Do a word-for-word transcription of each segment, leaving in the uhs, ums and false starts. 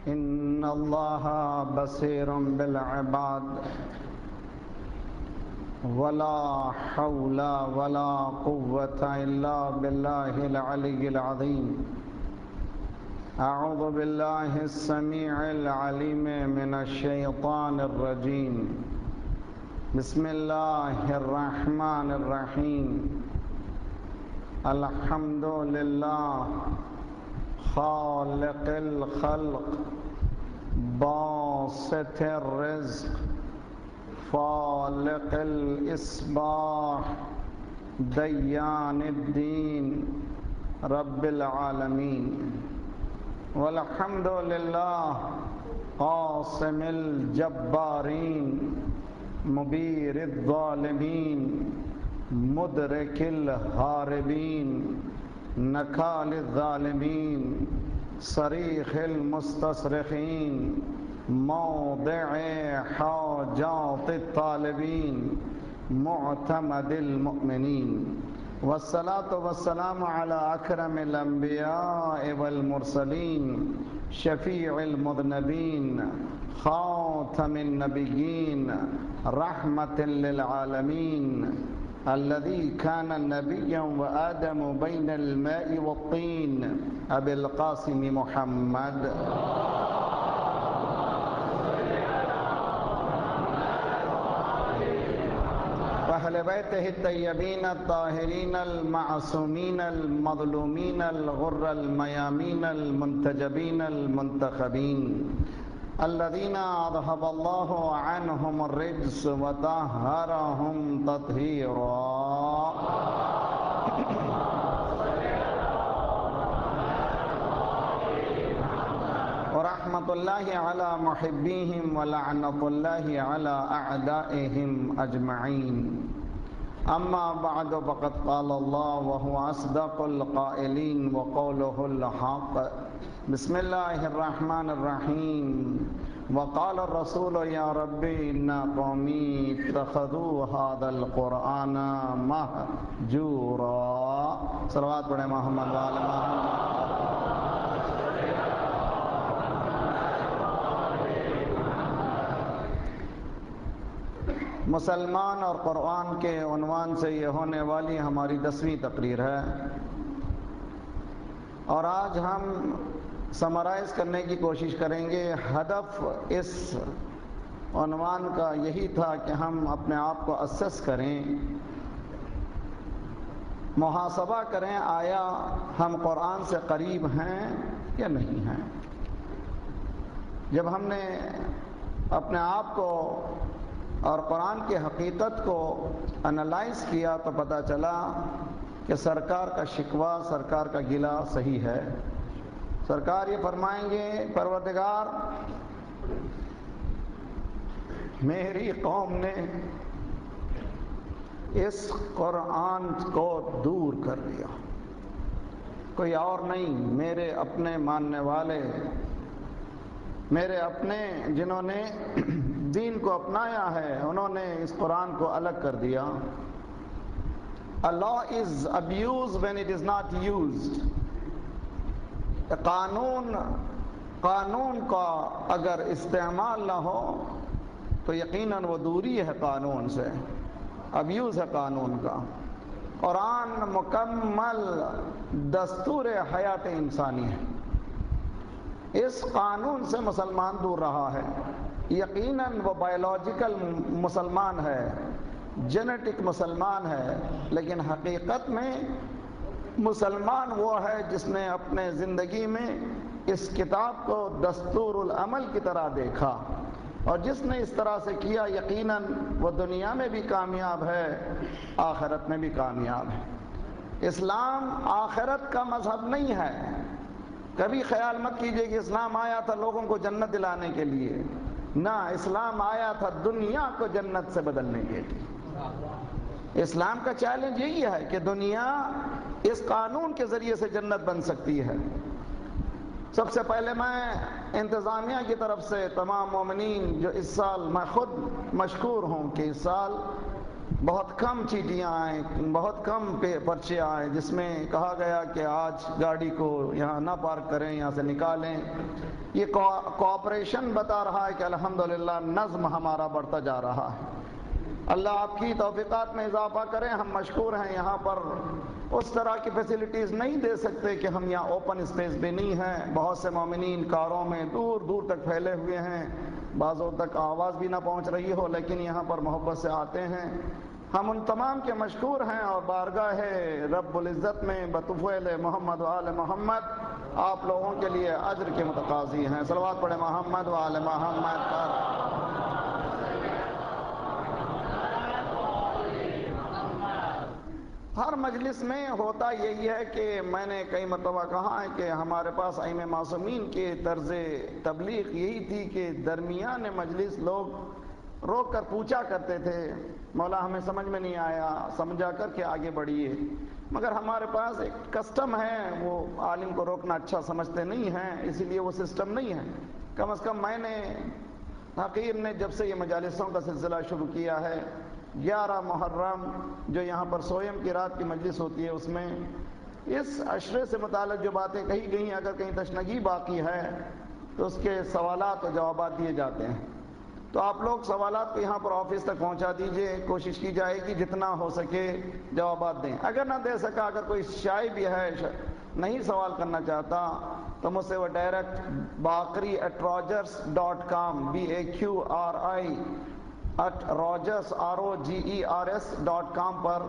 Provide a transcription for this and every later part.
إن الله بصير بالعباد ولا حول ولا قوة إلا بالله العلي العظيم. أعوذ بالله السميع العليم من الشيطان الرجيم. بسم الله الرحمن الرحيم. الحمد لله خالق الخلق باسط الرزق فالق الإصباح ديان الدين رب العالمين. والحمد لله قاسم الجبارين مبير الظالمين مدرك الهاربين نكال الظالمين صريخ المستصرخين موضع حاجات الطالبين معتمد المؤمنين. والصلاة والسلام على أكرم الأنبياء والمرسلين شفيع المذنبين خاتم النبيين رحمة للعالمين الذي كان نبيا وآدم بين الماء والطين أبي القاسم محمد. وأهل بيته الطيبين الطاهرين المعصومين المظلومين الغر الميامين المنتجبين المنتخبين الذين أذهب الله عنهم الرجس وطهرهم تطهيرا. ورحمة الله على محبيهم ولعنة الله على أعدائهم أجمعين. أما بعد فقد قال الله وهو أصدق القائلين وقوله الحق. بسم الله الرحمن الرحيم. وقال الرسول يا ربي إن قومي اتخذوا هذا القرآن مهجورا. صلوات پڑھیں محمد وآل محمد. مسلمان اور قرآن کے عنوان سے یہ ہونے والی ہماری دسویں تقریر ہے، اور آج ہم سمرائز کرنے کی کوشش کریں گے. ہدف اس عنوان کا یہی تھا کہ ہم اپنے آپ کو اسس کریں، محاسبہ کریں آیا ہم قرآن سے قریب ہیں یا نہیں ہیں. جب ہم نے اپنے آپ کو اور قرآن کی حقیقت کو انالائز کیا تو پتہ چلا کہ سرکار کا شکوہ، سرکار کا گلہ صحیح ہے. سرکار یہ فرمائیں گے پروردگار میری قوم نے اس قرآن کو دور کر دیا. کوئی اور نہیں، میرے اپنے ماننے والے، میرے اپنے جنہوں نے دین کو اپنایا ہے، انہوں نے اس قرآن کو الگ کر دیا. A law is abused when it is not used. قانون قانون کا اگر استعمال نہ ہو تو یقیناً وہ دوری ہے قانون سے، ابیوز ہے قانون کا. قرآن مکمل دستور حیات انسانی ہے. اس قانون سے مسلمان دور رہا ہے. یقیناً وہ بایولوجیکل مسلمان ہے، جینیٹک مسلمان ہے، لیکن حقیقت میں مسلمان وہ ہے جس نے اپنے زندگی میں اس کتاب کو دستور العمل کی طرح دیکھا، اور جس نے اس طرح سے کیا یقیناً وہ دنیا میں بھی کامیاب ہے، آخرت میں بھی کامیاب ہے. اسلام آخرت کا مذہب نہیں ہے. کبھی خیال مت کیجئے کہ اسلام آیا تھا لوگوں کو جنت دلانے کے لیے. نہ، اسلام آیا تھا دنیا کو جنت سے بدلنے کے لیے. اسلام کا چیلنج یہی ہے کہ دنیا اس قانون کے ذریعے سے جنت بن سکتی ہے. سب سے پہلے میں انتظامیہ کی طرف سے تمام مومنین جو اس سال، میں خود مشکور ہوں کہ اس سال بہت کم چیٹیاں آئیں، بہت کم پرچے آئیں جس میں کہا گیا کہ آج گاڑی کو یہاں نہ پارک کریں، یہاں سے نکالیں۔ یہ کوآپریشن بتا رہا ہے کہ الحمدللہ نظم ہمارا بڑھتا جا رہا ہے۔ اللہ آپ کی توفیقات میں اضافہ کریں۔ ہم مشکور ہیں، یہاں پر اس طرح کی فیسلٹیز نہیں دے سکتے کہ ہم یہاں اوپن اسپیس بھی نہیں ہیں۔ بہت سے مومنین کاروں میں دور دور تک پھیلے ہوئے ہیں، بعضوں تک آواز بھی نہ پہنچ رہی ہو، لیکن یہاں پر محبت سے آتے ہیں۔ ہم ان تمام کے مشکور ہیں، اور بارگاہ رب العزت میں بطفیل محمد و آل محمد آپ لوگوں کے لیے اجر کے متقاضی ہیں۔ صلوات پڑھیں محمد و آل محمد پر۔ ہر مجلس میں ہوتا یہی ہے کہ میں نے کئی مرتبہ کہا ہے کہ ہمارے پاس ائمہ معصومین کے طرز تبلیغ یہی تھی کہ درمیان مجلس لوگ روک کر پوچھا کرتے تھے، مولا ہمیں سمجھ میں نہیں آیا، سمجھا کر کے آگے بڑھیے۔ مگر ہمارے پاس ایک کسٹم ہے، وہ عالم کو روکنا اچھا سمجھتے نہیں ہیں، اسی لیے وہ سسٹم نہیں ہے۔ کم از کم میں نے حقیر نے جب سے یہ مجالسوں کا سلسلہ شروع کیا ہے، گیارہ محرم جو یہاں پر سویم کی رات کی مجلس ہوتی ہے، اس میں اس عشرے سے متعلق جو باتیں کہی گئی ہیں، اگر کہیں تشنگی باقی ہے تو اس کے سوالات و جوابات دیے جاتے ہیں۔ تو آپ لوگ سوالات کو یہاں پر آفس تک پہنچا دیجئے، کوشش کی جائے گی جتنا ہو سکے جوابات دیں۔ اگر نہ دے سکا، اگر کوئی شائع بھی ہے نہیں سوال کرنا چاہتا، تو مجھ سے وہ direct Baqri at Rogers dot com B A Q R I at Rogers R O G E R S dot com پر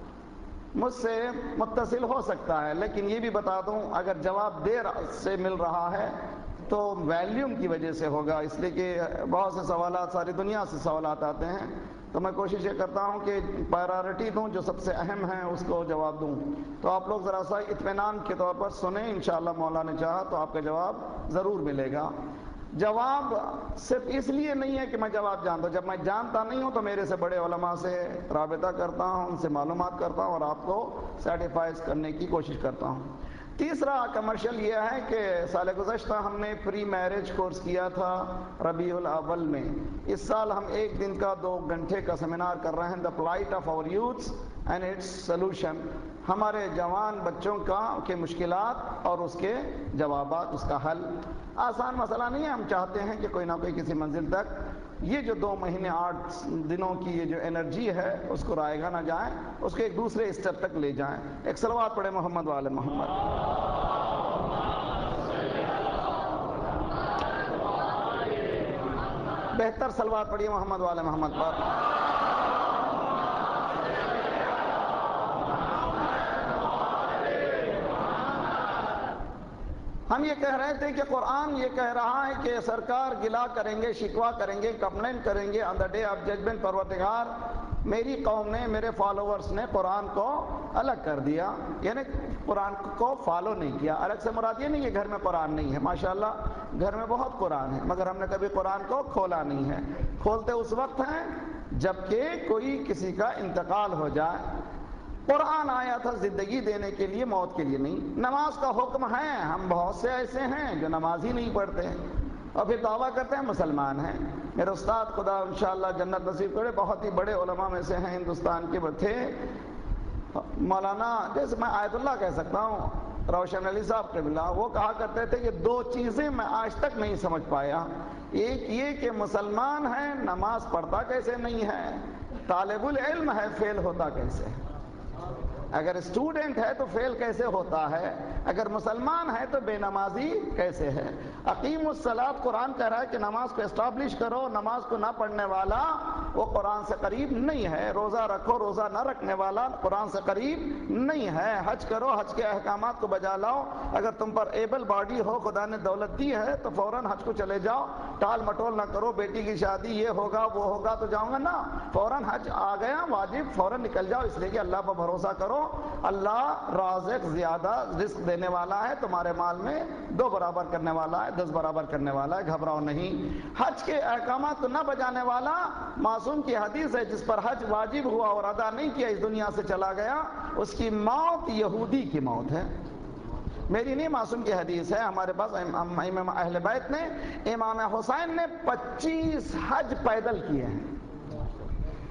مجھ سے متصل ہو سکتا ہے۔ لیکن یہ بھی بتا دوں، اگر جواب دیر سے مل رہا ہے تو ویلیوم کی وجہ سے ہوگا، اس لیے کہ بہت سے سوالات ساری دنیا سے سوالات آتے ہیں، تو میں کوشش یہ کرتا ہوں کہ پرائیورٹی دوں، جو سب سے اہم ہیں اس کو جواب دوں۔ تو آپ لوگ ذرا سا اطمینان کے طور پر سنیں، انشاءاللہ مولا نے چاہا تو آپ کا جواب ضرور ملے گا۔ جواب صرف اس لیے نہیں ہے کہ میں جواب جانتا ہوں، جب میں جانتا نہیں ہوں تو میرے سے بڑے علماء سے رابطہ کرتا ہوں، ان سے معلومات کرتا ہوں اور آپ کو سیٹیفائز کرنے کی کوشش کرتا ہوں۔ تیسرا کمرشل یہ ہے کہ سال گزشتہ ہم نے پری میرج کورس کیا تھا ربیع الاول میں۔ اس سال ہم ایک دن کا دو گھنٹے کا سیمینار کر رہے ہیں، the plight of our youths and its solution, ہمارے جوان بچوں کا کے مشکلات اور اس کے جوابات، اس کا حل۔ آسان مسئلہ نہیں ہے، ہم چاہتے ہیں کہ کوئی نہ کوئی کسی منزل تک یہ جو دو مہینے آٹھ دنوں کی یہ جو انرجی ہے اس کو رائے گا نہ جائیں، اس کو ایک دوسرے اسٹیپ تک لے جائیں۔ ایک صلوات پڑھیں محمد و آل محمد۔ بہتر صلوات پڑھیے محمد و آل محمد پر۔ ہم یہ کہہ رہے تھے کہ قرآن یہ کہہ رہا ہے کہ سرکار گلا کریں گے، شکوہ کریں گے، کمپلین کریں گے on the day of judgement, پروردگار میری قوم نے، میرے فالوورز نے قرآن کو الگ کر دیا، یعنی قرآن کو فالو نہیں کیا۔ الگ سے مراد یہ نہیں کہ گھر میں قرآن نہیں ہے، ماشاءاللہ گھر میں بہت قرآن ہے، مگر ہم نے کبھی قرآن کو کھولا نہیں ہے۔ کھولتے اس وقت ہیں جبکہ کوئی کسی کا انتقال ہو جائے۔ قرآن آیا تھا زندگی دینے کے لیے، موت کے لیے نہیں۔ نماز کا حکم ہے، ہم بہت سے ایسے ہیں جو نماز ہی نہیں پڑھتے اور پھر دعویٰ کرتے ہیں مسلمان ہیں۔ میرے استاد خدا انشاءاللہ جنت نصیب کرے، بہت ہی بڑے علماء میں سے ہیں، ہندوستان کے تھے مولانا، جیسے میں آیت اللہ کہہ سکتا ہوں، روشن علی صاحب قبلہ، وہ کہا کرتے تھے کہ دو چیزیں میں آج تک نہیں سمجھ پایا، ایک یہ کہ مسلمان ہے نماز پڑھتا کیسے نہیں ہے، طالب العلم ہے فیل ہوتا کیسے ہے، اگر اسٹوڈنٹ ہے تو فیل کیسے ہوتا ہے، اگر مسلمان ہے تو بے نمازی کیسے ہے۔ اقیم الصلاۃ قرآن کہہ رہا ہے کہ نماز کو اسٹیبلش کرو، نماز کو نہ پڑھنے والا وہ قرآن سے قریب نہیں ہے، روزہ رکھو، روزہ نہ رکھنے والا قرآن سے قریب نہیں ہے، حج کرو، حج کے احکامات کو بجا لاؤ، اگر تم پر ایبل باڈی ہو، خدا نے دولت دی ہے تو فوراً حج کو چلے جاؤ، ٹال مٹول نہ کرو، بیٹی کی شادی یہ ہوگا وہ ہوگا تو جاؤں گا نا، فوراً حج آ گیا واجب، فوراً نکل جاؤ، اس لیے کہ اللہ پر بھروسہ کرو، اللہ رازق زیادہ رزق دینے والا ہے، تمہارے مال میں دو برابر کرنے والا ہے، دس برابر کرنے والا ہے، گھبراؤ نہیں۔ حج کے احکامات کو نہ بجانے والا، معصوم کی حدیث ہے جس پر حج واجب ہوا اور ادا نہیں کیا، اس دنیا سے چلا گیا، اس کی موت یہودی کی موت ہے۔ میری نہیں، معصوم کی حدیث ہے، ہمارے پاس امام اہل بیت نے، امام حسین نے پچیس حج پیدل کیے ہیں،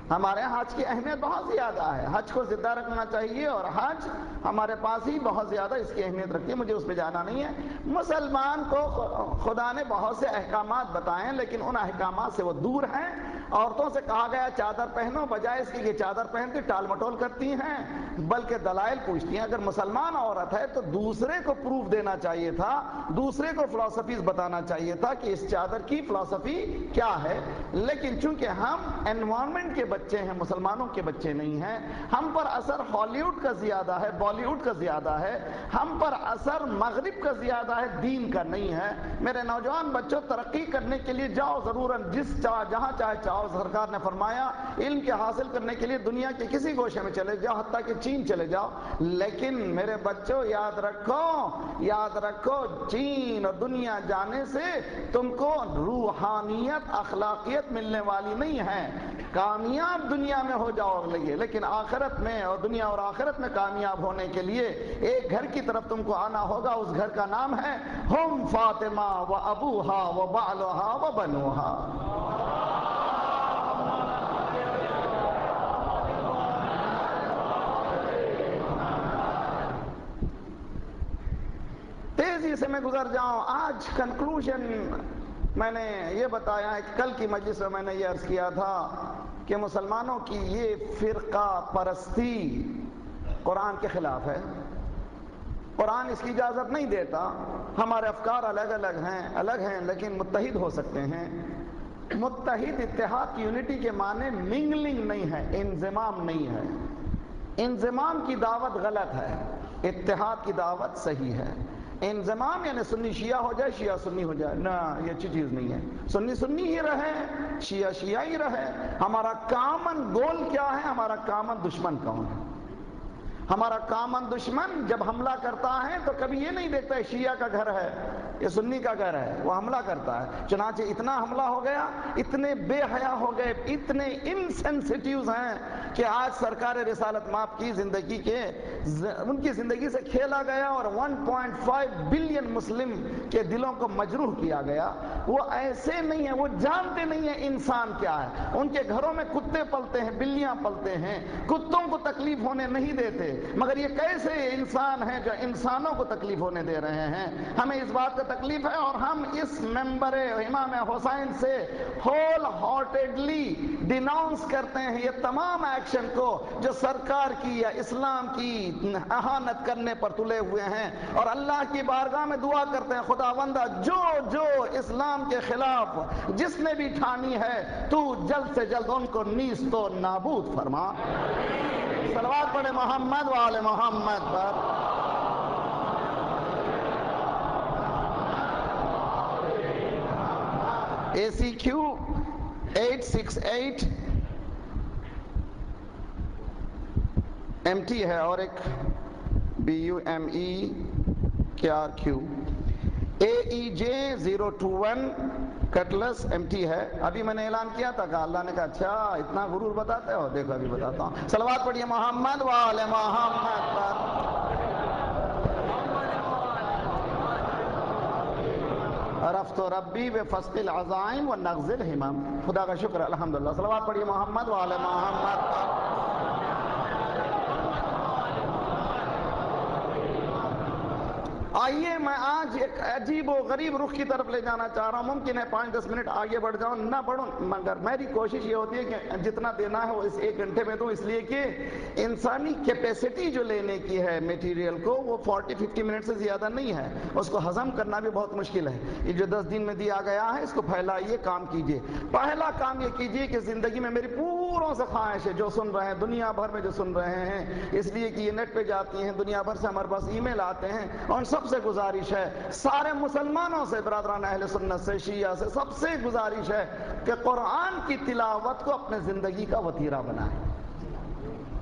ہمارے یہاں حج کی اہمیت بہت زیادہ ہے، حج کو زندہ رکھنا چاہیے، اور حج ہمارے پاس ہی بہت زیادہ اس کی اہمیت رکھتی ہے، مجھے اس پہ جانا نہیں ہے۔ مسلمان کو خدا نے بہت سے احکامات بتائے ہیں، لیکن ان احکامات سے وہ دور ہیں۔ عورتوں سے کہا گیا چادر پہنو، بجائے اس کی کہ چادر پہن کے ٹال مٹول کرتی ہیں بلکہ دلائل پوچھتی ہیں۔ اگر مسلمان عورت ہے تو دوسرے کو پروف دینا چاہیے تھا، دوسرے کو فلسفیز بتانا چاہیے تھا کہ اس چادر کی فلسفی کیا ہے، لیکن چونکہ ہم انوائرمنٹ کے بچے ہیں، مسلمانوں کے بچے نہیں ہیں، ہم پر اثر ہالی ووڈ کا زیادہ ہے، بالی ووڈ کا زیادہ ہے، ہم پر اثر مغرب کا زیادہ ہے، دین کا نہیں ہے۔ میرے نوجوان بچوں، ترقی کرنے کے لیے جاؤ ضرور، جس جہاں چاہے چاہو، سرکار نے فرمایا علم کے حاصل کرنے کے لیے دنیا کے کسی گوشے میں چلے جاؤ، حتیٰ کہ چین چلے جاؤ، لیکن میرے بچوں یاد رکھو یاد رکھو چین اور دنیا جانے سے تم کو روحانیت، اخلاقیت ملنے والی نہیں ہے۔ کامیاب دنیا میں ہو جاؤ گے، لیکن آخرت میں، اور دنیا اور آخرت میں کامیاب ہونے کے لیے ایک گھر کی طرف تم کو آنا ہوگا، اس گھر کا نام ہے ہم فاطمہ و ابوہا و بعلہا و بنوہا۔ تیزی سے میں گزر جاؤں، آج کنکلوژن میں نے یہ بتایا ہے کہ کل کی مجلس میں میں نے یہ عرض کیا تھا کہ مسلمانوں کی یہ فرقہ پرستی قرآن کے خلاف ہے، قرآن اس کی اجازت نہیں دیتا۔ ہمارے افکار الگ الگ ہیں الگ ہیں لیکن متحد ہو سکتے ہیں۔ متحد، اتحاد کی یونٹی کے معنی منگلنگ نہیں ہے، انضمام نہیں ہے۔ انضمام کی دعوت غلط ہے، اتحاد کی دعوت صحیح ہے۔ انضمام یعنی سنی شیعہ ہو جائے، شیعہ سنی ہو جائے، نہ، یہ اچھی چیز نہیں ہے۔ سنی سنی ہی رہے، شیعہ شیعہ ہی رہے۔ ہمارا کامن گول کیا ہے؟ ہمارا کامن دشمن کون ہے؟ ہمارا کامن دشمن جب حملہ کرتا ہے تو کبھی یہ نہیں دیکھتا ہے شیعہ کا گھر ہے یہ سنی کا گھر ہے، وہ حملہ کرتا ہے۔ چنانچہ اتنا حملہ ہو گیا، اتنے بے حیا ہو گئے، اتنے انسینسٹیوز ہیں کہ آج سرکار رسالت مآب کی زندگی کے ان کی زندگی سے کھیلا گیا اور one point five billion Muslim کے دلوں کو مجروح کیا گیا۔ وہ ایسے نہیں ہیں، وہ جانتے نہیں ہیں انسان کیا ہے۔ ان کے گھروں میں کتے پلتے ہیں، بلیاں پلتے ہیں، کتوں کو تکلیف ہونے نہیں دیتے، مگر یہ کیسے انسان ہیں جو انسانوں کو تکلیف ہونے دے رہے ہیں۔ ہمیں اس بات کا تکلیف ہے، اور ہم اس ممبر امام حسین سے ہول ہارٹیڈلی ڈیناؤنس کرتے ہیں یہ تمام ایکشن کو جو سرکار کی یا اسلام کی اہانت کرنے پر تلے ہوئے ہیں، اور اللہ کی بارگاہ میں دعا کرتے ہیں خداوندہ جو جو اسلام کے خلاف جس نے بھی ٹھانی ہے تو جلد سے جلد ان کو نیست و نابود فرما۔ صلوات پڑھے محمد و آل محمد پر۔ A C Q eight six eight M T ہے اور ایک B U M E K R Q, A E J zero two one Cultus M T ہے۔ ابھی میں نے اعلان کیا تھا کہ اللہ نے کہا اچھا اتنا غرور بتاتے ہو، دیکھو ابھی بتاتا ہوں۔ صلوات پڑھیے محمد و آل محمد پر۔ عرفت ربی بفسق العزائم و نغز الہمم۔ خدا کا شکر الحمدللہ۔ صلوات پڑھیے محمد و آل محمد پر۔ آئیے میں آج ایک عجیب و غریب رخ کی طرف لے جانا چاہ رہا ہوں۔ ممکن ہے پانچ دس منٹ آگے بڑھ جاؤں، نہ بڑھوں، مگر میری کوشش یہ ہوتی ہے کہ جتنا دینا ہے وہ اس ایک گھنٹے میں دوں، اس لیے کہ انسانی کیپیسٹی جو لینے کی ہے میٹیریل کو وہ فورٹی ففٹی منٹ سے زیادہ نہیں ہے، اس کو ہضم کرنا بھی بہت مشکل ہے۔ یہ جو دس دن میں دیا گیا ہے اس کو پھیلائیے، کام کیجئے۔ پہلا کام یہ کیجئے کہ زندگی میں میری پوروں سے خواہش ہے جو سن رہے ہیں دنیا بھر میں جو سن رہے ہیں، اس لیے کہ یہ نیٹ پہ جاتی ہیں، دنیا بھر سے ہمارے پاس ای میل آتے ہیں، اور سب سے گزارش ہے، سارے مسلمانوں سے، برادران اہل سنت سے، شیعہ سے، سب سے گزارش ہے کہ قرآن کی تلاوت کو اپنے زندگی کا وتیرہ بنائیں۔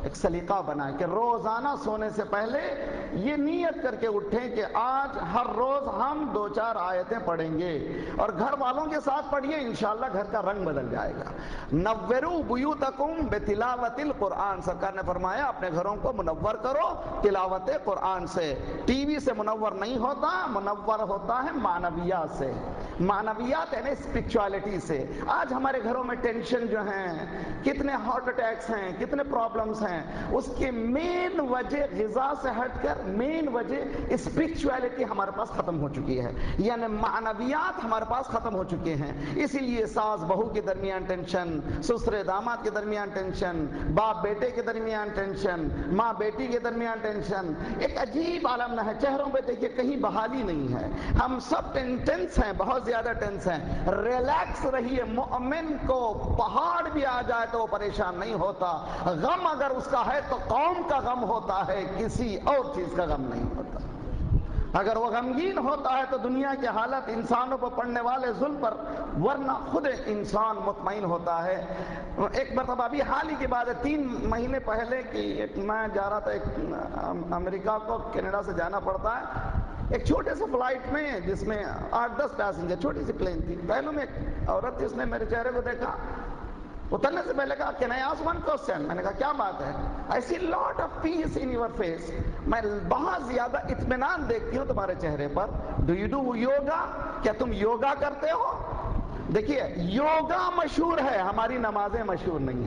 ایک سلیقہ بنائیں کہ روزانہ سونے سے پہلے یہ نیت کر کے اٹھیں کہ آج ہر روز ہم دو چار آیتیں پڑھیں گے، اور گھر والوں کے ساتھ پڑھیے، انشاءاللہ گھر کا رنگ بدل جائے گا۔ نوروا بیوتکم بتلاوت القرآن، سرکار نے فرمایا اپنے گھروں کو منور کرو تلاوت قرآن سے۔ ٹی وی سے منور نہیں ہوتا، منور ہوتا ہے معنویات سے، معنویات یعنی اسپرچوالٹی سے۔ آج ہمارے گھروں میں ٹینشن جو ہیں، کتنے ہارٹ اٹیکس ہیں، کتنے پرابلمز ہیں، اس کی مین وجہ غذا سے ہٹ کر مین وجہ اسپرچوالٹی ہمارے پاس ختم ہو چکی ہے، یعنی معنویات ہمارے پاس ختم ہو چکے ہیں۔ اسی لیے ساس بہو کے درمیان ٹینشن، سسر داماد کے درمیان ٹینشن، باپ بیٹے کے درمیان ٹینشن، ماں بیٹی کے درمیان ٹینشن، ایک عجیب عالم ہے۔ چہروں پہ دیکھیے کہیں بحالی نہیں ہے، ہم سب ٹینس ہیں، بہت زیادہ ٹینس ہیں۔ ریلیکس رہیے، مومن کو پہاڑ بھی آ جائے تو وہ پریشان نہیں ہوتا، غم اگر اس کا ہے تو قوم کا غم ہوتا ہے، کسی اور چیز کا غم نہیں ہوتا۔ اگر وہ غمگین ہوتا ہے تو دنیا کی حالت، انسانوں پر پڑنے والے ظلم پر، ورنہ خود انسان مطمئن ہوتا ہے۔ ایک مرتبہ ابھی حال ہی کی بات ہے، تین مہینے پہلے کی، میں جا رہا تھا ایک امریکہ کو، کینیڈا سے جانا پڑتا ہے، ایک چھوٹے سے فلائٹ میں جس میں آٹھ دس پیسنجر، چھوٹی سی پلین تھی، پہلے میں ایک عورت تھی، اس نے میرے چہرے کو دیکھا، اترنے سے پہلے کہا can I ask one question, میں نے کہا کیا بات ہے؟ I see lot of peace in your face, میں بہت زیادہ اطمینان دیکھتی ہوں تمہارے چہرے پر، ڈو یو ڈو یوگا، کیا تم یوگا کرتے ہو؟ دیکھیے یوگا مشہور ہے، ہماری نمازیں مشہور نہیں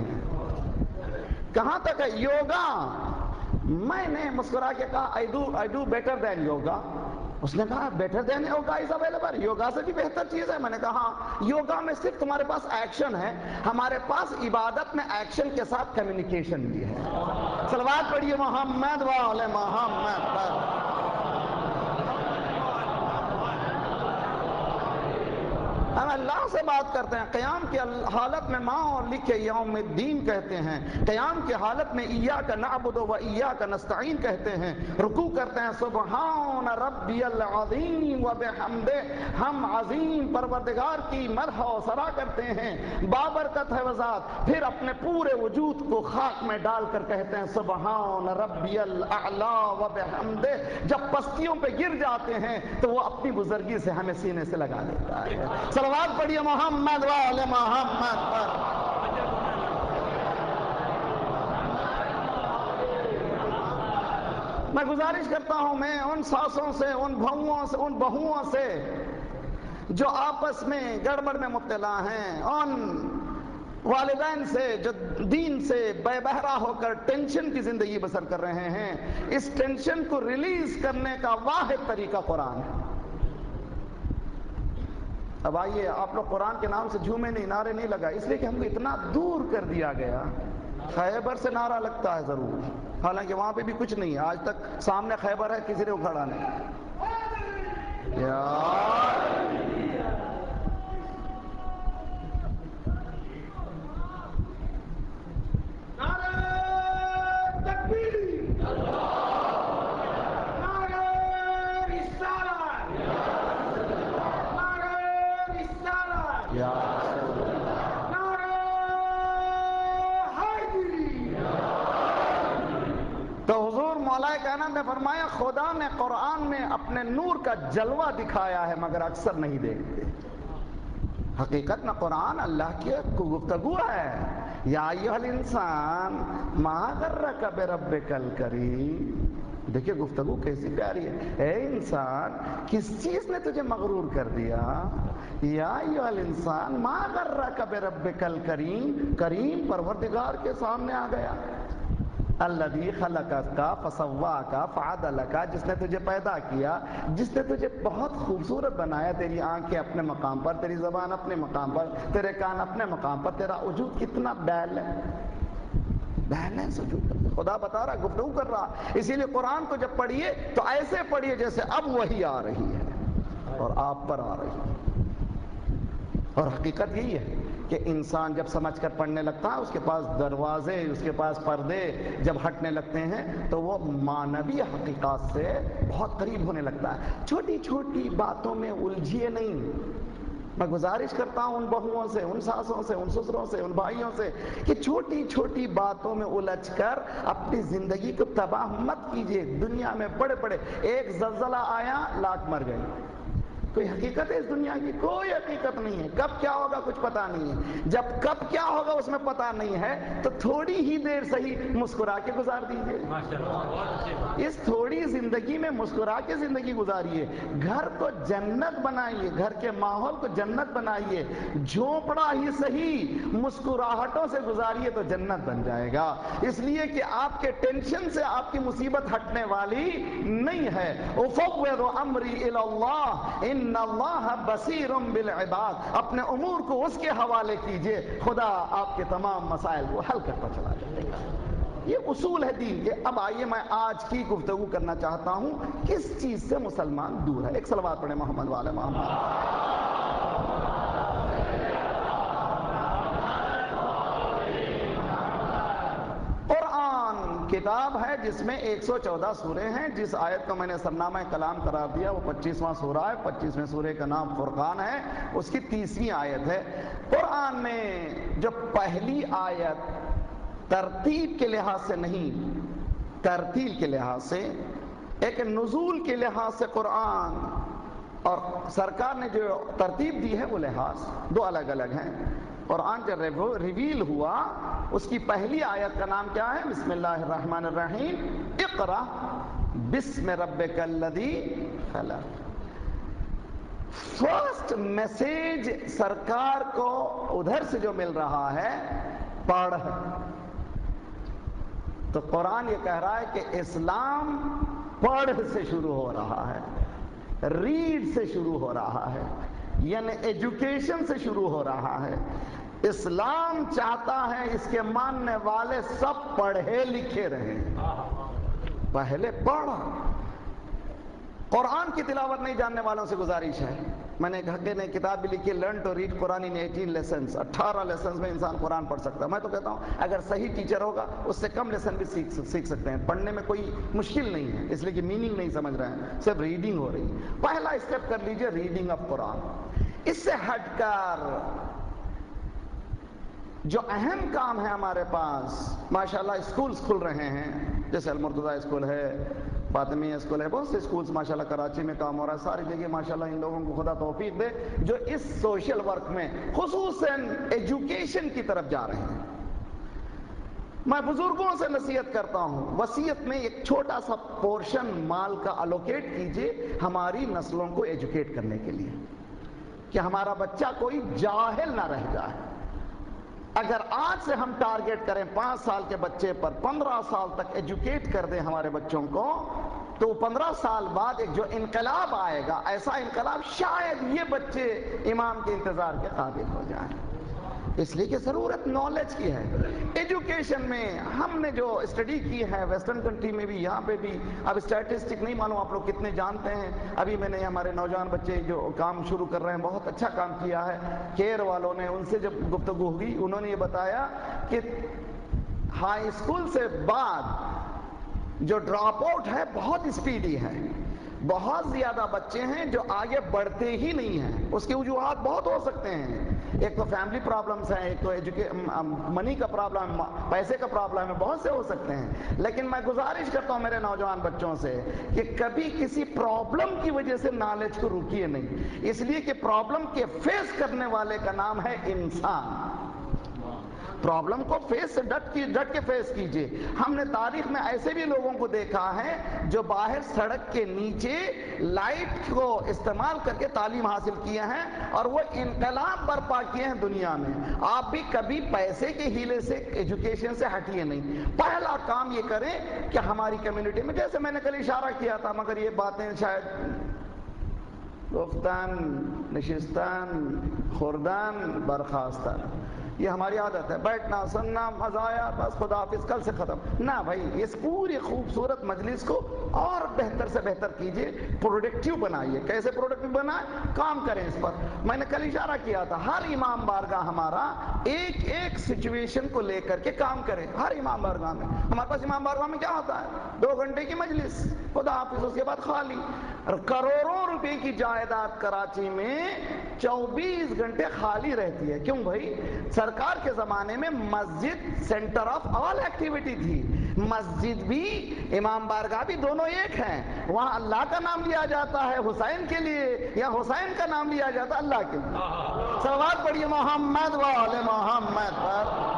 ہیں۔ کہاں تک ہے یوگا؟ میں نے مسکرا کے کہا I do I do better than yoga. اس نے کہا better than yoga is available, yoga سے بھی بہتر چیز ہے۔ میں نے کہا ہاں، یوگا میں صرف تمہارے پاس ایکشن ہے، ہمارے پاس عبادت میں ایکشن کے ساتھ کمیونیکیشن بھی ہے۔ صلوات پڑھیے محمد و آل محمد پر۔ ہم اللہ سے بات کرتے ہیں، قیام کی حالت میں ماں اور لکھے یوم الدین کہتے ہیں، قیام کی حالت میں ایاک نعبد و ایاک نستعین کہتے ہیں، رکوع کرتے ہیں سبحان ربی العظیم و بحمدہ، ہم عظیم پروردگار کی مدح و ثنا کرتے ہیں، بابرکت ہے وذات، پھر اپنے پورے وجود کو خاک میں ڈال کر کہتے ہیں سبحان ربی الاعلی و بحمدہ۔ جب پستیوں پہ گر جاتے ہیں تو وہ اپنی بزرگی سے ہمیں سینے سے لگا لیتا ہے۔ صلوات پڑھیے محمد و آل محمد پر۔ میں گزارش کرتا ہوں، میں ان ساسوں سے، ان بہوؤں سے، ان بہوؤں سے جو آپس میں گڑبڑ میں مبتلا ہیں، ان والدین سے جو دین سے بے بہرا ہو کر ٹینشن کی زندگی بسر کر رہے ہیں، اس ٹینشن کو ریلیز کرنے کا واحد طریقہ قرآن ہے۔ اب آئیے، آپ لوگ قرآن کے نام سے جھومے نہیں، نعرے نہیں لگا، اس لیے کہ ہم کو اتنا دور کر دیا گیا۔ خیبر سے نعرہ لگتا ہے ضرور، حالانکہ وہاں پہ بھی کچھ نہیں ہے، آج تک سامنے خیبر ہے، کسی نے اکھاڑا نہیں۔ یا تو حضور مولا کائنات نے فرمایا خدا نے قرآن میں اپنے نور کا جلوہ دکھایا ہے مگر اکثر نہیں دیکھتے۔ حقیقت میں قرآن اللہ کی گفتگو ہے۔ یا ایھا الانسان ما غرک بربک الکریم، دیکھیں گفتگو کیسی پیاری ہے۔ اے انسان، کس چیز نے تجھے مغرور کر دیا؟ یا ایھا الانسان ما غرک بربک الکریم، کریم پروردگار کے سامنے آ گیا۔ الذی خلقک فسواک فعدلک، جس نے تجھے پیدا کیا، جس نے تجھے بہت خوبصورت بنایا، تیری آنکھیں اپنے مقام پر، تیری زبان اپنے مقام پر، تیرے کان اپنے مقام پر، تیرا وجود کتنا بیلنس بیلنس وجود ہے۔ خدا بتا رہا، گفتگو کر رہا۔ اسی لیے قرآن کو جب پڑھیے تو ایسے پڑھیے جیسے اب وحی آ رہی ہے اور آپ پر آ رہی ہے۔ اور حقیقت یہی ہے کہ انسان جب سمجھ کر پڑھنے لگتا ہے، اس کے پاس دروازے، اس کے پاس پردے جب ہٹنے لگتے ہیں تو وہ معنوی حقیقات سے بہت قریب ہونے لگتا ہے۔ چھوٹی چھوٹی باتوں میں الجھیے نہیں، میں گزارش کرتا ہوں ان بہوؤں سے، ان ساسوں سے، ان سسروں سے، ان بھائیوں سے کہ چھوٹی چھوٹی باتوں میں الجھ کر اپنی زندگی کو تباہ مت کیجیے۔ دنیا میں بڑے بڑے، ایک زلزلہ آیا لاکھ مر گئے، کوئی حقیقت ہے اس دنیا کی؟ کوئی حقیقت نہیں ہے۔ کب کیا ہوگا کچھ پتا نہیں ہے۔ جب کب کیا ہوگا اس میں پتا نہیں ہے تو تھوڑی ہی دیر صحیح مسکرا کے گزار دیجیے، اس تھوڑی زندگی میں مسکرا کے زندگی گزاریے۔ گھر کو جنت بنائیے، گھر کے ماحول کو جنت بنائیے، جھونپڑا ہی صحیح مسکراہٹوں سے گزاریے تو جنت بن جائے گا۔ اس لیے کہ آپ کے ٹینشن سے آپ کی مصیبت ہٹنے والی نہیں ہے۔ افوض امری الی اللہ ان اللہ بصیر بالعباد، اپنے امور کو اس کے حوالے کیجئے، خدا آپ کے تمام مسائل کو حل کرتا چلا جائے گا۔ یہ اصول ہے دین کے۔ اب آئیے میں آج کی گفتگو کرنا چاہتا ہوں کس چیز سے مسلمان دور ہے۔ ایک صلوات پڑھیں محمد والے محمد۔ قرآن کتاب ہے جس میں ایک سو چودہ سورے ہیں، جس آیت کو میں نے سرنامہ کلام قرار دیا وہ پچیسواں سورہ ہے۔ پچیسویں سورے کا نام فرقان ہے، اس کی تیسویں آیت ہے۔ قرآن میں جو پہلی آیت ترتیب کے لحاظ سے نہیں، ترتیل کے لحاظ سے، ایک نزول کے لحاظ سے قرآن اور سرکار نے جو ترتیب دی ہے وہ لحاظ دو الگ الگ ہیں۔ قرآن جب ریویل ہوا اس کی پہلی آیت کا نام کیا ہے؟ بسم اللہ الرحمن الرحیم، اقرأ بسم ربک الذی خلق۔ فرسٹ میسیج سرکار کو ادھر سے جو مل رہا ہے پڑھ، تو قرآن یہ کہہ رہا ہے کہ اسلام پڑھ سے شروع ہو رہا ہے، ریڈ سے شروع ہو رہا ہے، یعنی ایجوکیشن سے شروع ہو رہا ہے۔ اسلام چاہتا ہے اس کے ماننے والے سب پڑھے لکھے رہیں، پہلے پڑھ۔ قرآن کی تلاوت نہیں جاننے والوں سے گزارش ہے، میں نے ایک حقے نے کتاب بھی لکھی learn to read Quran in eighteen lessons, اٹھارہ لیسنز میں انسان قرآن پڑھ سکتا ہے۔ میں تو کہتا ہوں اگر صحیح ٹیچر ہوگا اس سے کم لیسن بھی سیکھ سیکھ سکتے ہیں، پڑھنے میں کوئی مشکل نہیں ہے، اس لیے کہ میننگ نہیں سمجھ رہے ہیں، صرف ریڈنگ ہو رہی ہے۔ پہلا اسٹیپ کر لیجئے ریڈنگ آف قرآن۔ اس سے ہٹ کر جو اہم کام ہے ہمارے پاس، ماشاءاللہ اسکولز کھل رہے ہیں، جیسے المرتضیٰ اسکول ہے، فاطمیہ اسکول ہے، بہت سے اسکولز ماشاءاللہ کراچی میں کام ہو رہا ہے، ساری جگہ ماشاءاللہ ان لوگوں کو خدا توفیق دے جو اس سوشل ورک میں خصوصاً ایجوکیشن کی طرف جا رہے ہیں۔ میں بزرگوں سے نصیحت کرتا ہوں، وصیت میں ایک چھوٹا سا پورشن مال کا الوکیٹ کیجئے ہماری نسلوں کو ایجوکیٹ کرنے کے لیے، کہ ہمارا بچہ کوئی جاہل نہ رہ جائے۔ اگر آج سے ہم ٹارگیٹ کریں پانچ سال کے بچے پر، پندرہ سال تک ایجوکیٹ کر دیں ہمارے بچوں کو، تو پندرہ سال بعد ایک جو انقلاب آئے گا، ایسا انقلاب شاید یہ بچے امام کے انتظار کے قابل ہو جائیں۔ اس لیے کہ ضرورت نالج کی ہے۔ ایجوکیشن میں ہم نے جو اسٹڈی کی ہے ویسٹرن کنٹری میں بھی، یہاں پہ بھی، اب اسٹیٹسٹک نہیں معلوم آپ لوگ کتنے جانتے ہیں، ابھی میں نے ہمارے نوجوان بچے جو کام شروع کر رہے ہیں بہت اچھا کام کیا ہے، کیئر والوں نے، ان سے جب گفتگو ہوئی انہوں نے یہ بتایا کہ ہائی اسکول سے بعد جو ڈراپ آؤٹ ہے بہت اسپیڈی ہے، بہت زیادہ بچے ہیں جو آگے بڑھتے ہی نہیں ہیں۔ اس کے وجوہات بہت ہو سکتے ہیں، ایک تو فیملی پرابلمز ہیں، ایک تو منی کا پرابلم، پیسے کا پرابلم ہے، بہت سے ہو سکتے ہیں، لیکن میں گزارش کرتا ہوں میرے نوجوان بچوں سے کہ کبھی کسی پرابلم کی وجہ سے نالج کو روکیے نہیں، اس لیے کہ پرابلم کے فیس کرنے والے کا نام ہے انسان۔ پرابلم کو فیس سے ڈٹ کی ڈٹ کے فیس کیجئے۔ ہم نے تاریخ میں ایسے بھی لوگوں کو دیکھا ہے جو باہر سڑک کے نیچے لائٹ کو استعمال کر کے تعلیم حاصل کیے ہیں اور وہ انقلاب برپا کیے ہیں دنیا میں۔ آپ بھی کبھی پیسے کے ہیلے سے ایجوکیشن سے ہٹیے نہیں۔ پہلا کام یہ کریں کہ ہماری کمیونٹی میں، جیسے میں نے کل اشارہ کیا تھا مگر یہ باتیں شاید گفتان نشستان خوردان برخاستان، یہ ہماری عادت ہے، بیٹھنا سننا مزہ آیا بس خدا حافظ کل سے ختم۔ نہ بھائی، اس پوری خوبصورت مجلس کو اور بہتر سے بہتر کیجئے، پروڈکٹیو بنائیے۔ کیسے پروڈکٹیو بنائیں؟ کام کریں اس پر۔ میں نے کل اشارہ کیا تھا، ہر امام بارگاہ ہمارا ایک ایک سچویشن کو لے کر کے کام کرے۔ ہر امام بارگاہ میں، ہمارے پاس امام بارگاہ میں کیا ہوتا ہے؟ دو گھنٹے کی مجلس، خدا حافظ، اس کے بعد خالی۔ کروڑوں روپے کی جائیداد کراچی میں چوبیس گھنٹے خالی رہتی ہے۔ کیوں بھائی؟ سرکار کے زمانے میں مسجد سینٹر آف آل ایکٹیویٹی تھی۔ مسجد بھی امام بارگاہ بھی دونوں ایک ہیں۔ وہاں اللہ کا نام لیا جاتا ہے حسین کے لیے، یا حسین کا نام لیا جاتا ہے اللہ کے لیے۔ صلوات پڑھیے محمد و آل محمد پر۔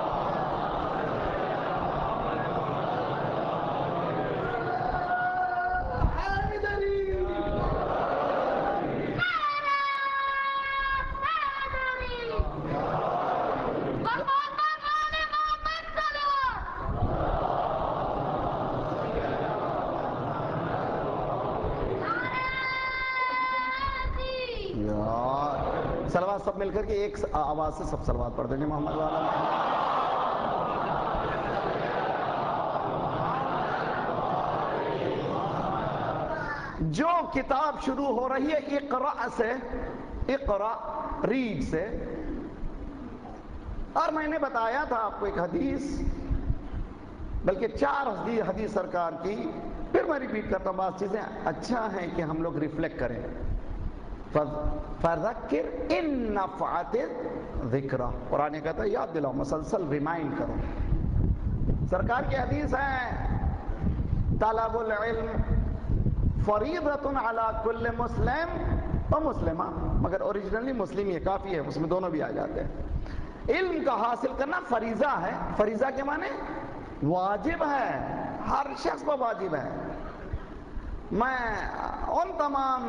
سلوات سب مل کر کے ایک آواز سے سب سلوات پڑھ دیں گے محمد والا۔ جو کتاب شروع ہو رہی ہے اقرا سے، اقرا ریڈ سے، اور میں نے بتایا تھا آپ کو ایک حدیث، بلکہ چار حدیث سرکار کی، پھر میں ریپیٹ کرتا ہوں بعض چیزیں اچھا ہے کہ ہم لوگ ریفلیکٹ کریں۔ فذکر ان نفعت ذکرہ، قرآن کہتا ہے یاد دلاؤ، مسلسل ریمائنڈ کرو۔ سرکار کی حدیث ہے طلب العلم فریضۃ علی کل مسلم و مسلمہ، مگر اوریجنلی مسلم یہ کافی ہے، اس میں دونوں بھی آ جاتے ہیں۔ علم کا حاصل کرنا فریضہ ہے۔ فریضہ کے معنی واجب ہے، ہر شخص پر واجب ہے۔ میں ان تمام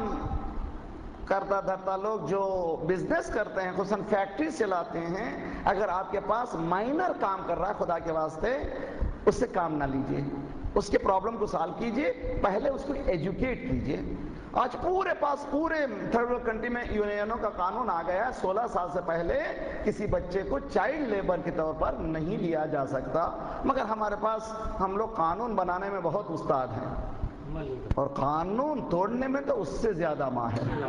کرتا دھرتا لوگ جو بزنس کرتے ہیں، خصوصاً فیکٹریز چلاتے ہیں، اگر آپ کے پاس مائنر کام کر رہا ہے، خدا کے واسطے اس سے کام نہ لیجئے، اس کے پرابلم کو سالو کیجئے، پہلے اس کو ایجوکیٹ کیجئے۔ آج پورے پاس پورے تھرڈ ورلڈ کنٹری میں یونینوں کا قانون آ گیا ہے، سولہ سال سے پہلے کسی بچے کو چائلڈ لیبر کے طور پر نہیں لیا جا سکتا، مگر ہمارے پاس ہم لوگ قانون بنانے میں بہت استاد ہیں، اور قانون توڑنے میں تو اس سے زیادہ ماہر۔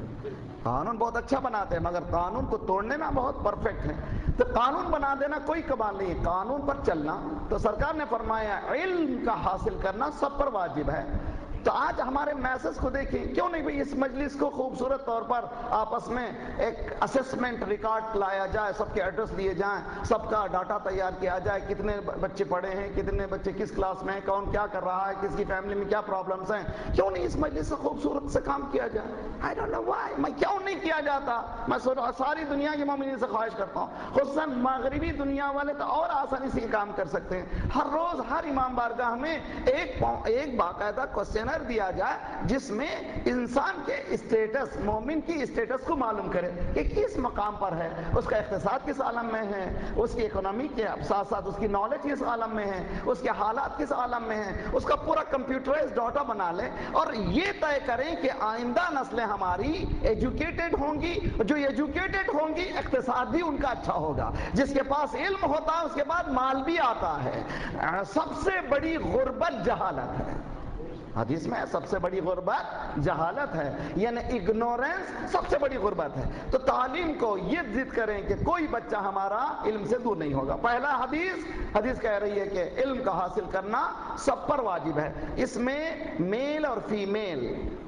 قانون بہت اچھا بناتے ہیں، مگر قانون کو توڑنے میں بہت پرفیکٹ ہیں۔ تو قانون بنا دینا کوئی کمال نہیں، قانون پر چلنا۔ تو سرکار نے فرمایا علم کا حاصل کرنا سب پر واجب ہے۔ تو آج ہمارے میسج کو دیکھیں، کیوں نہیں بھئی اس مجلس کو خوبصورت طور پر آپس میں ایک اسیسمنٹ ریکارڈ لایا جائے، سب کے ایڈریس دیے جائیں، سب کا ڈاٹا تیار کیا جائے، کتنے بچے پڑھے ہیں، کتنے بچے کس کلاس میں ہیں، کون کیا کر رہا ہے، کس کی فیملی میں کیا پرابلمز ہیں۔ کیوں نہیں اس مجلس سے خوبصورت سے کام کیا جائے؟ I don't know why، میں کیوں نہیں کیا جاتا؟ میں ساری دنیا کے مومنین سے خواہش کرتا ہوں، خصوصاً مغربی دنیا والے تو اور آسانی سے کام کر سکتے ہیں۔ ہر روز ہر امام بارگاہ میں ایک ایک باقاعدہ کوسچن دیا جائے جس میں انسان کے اسٹیٹس، مومن کی اسٹیٹس کو معلوم کرے کہ کس مقام پر ہے، اس کا اقتصاد کس عالم میں ہے، اس کی اکنامی کے ساتھ ساتھ اس کی نالج کس عالم میں ہے، اس کے حالات کس عالم میں ہیں، اس کا پورا کمپیوٹرائز ڈاٹا بنا لے، اور یہ طے کریں کہ آئندہ نسلیں ہماری ایجوکیٹڈ ہوں گی، جو ایجوکیٹڈ ہوں گی اقتصاد بھی ان کا اچھا ہوگا۔ جس کے پاس علم ہوتا ہے اس کے بعد مال بھی آتا ہے۔ سب سے بڑی غربت جہالت ہے، حدیث میں سب سے بڑی غربت جہالت ہے، یعنی اگنورنس سب سے بڑی غربت ہے۔ تو تعلیم کو یہ ضد کریں کہ کوئی بچہ ہمارا علم سے دور نہیں ہوگا۔ پہلا حدیث حدیث کہہ رہی ہے کہ علم کا حاصل کرنا سب پر واجب ہے، اس میں میل اور فیمیل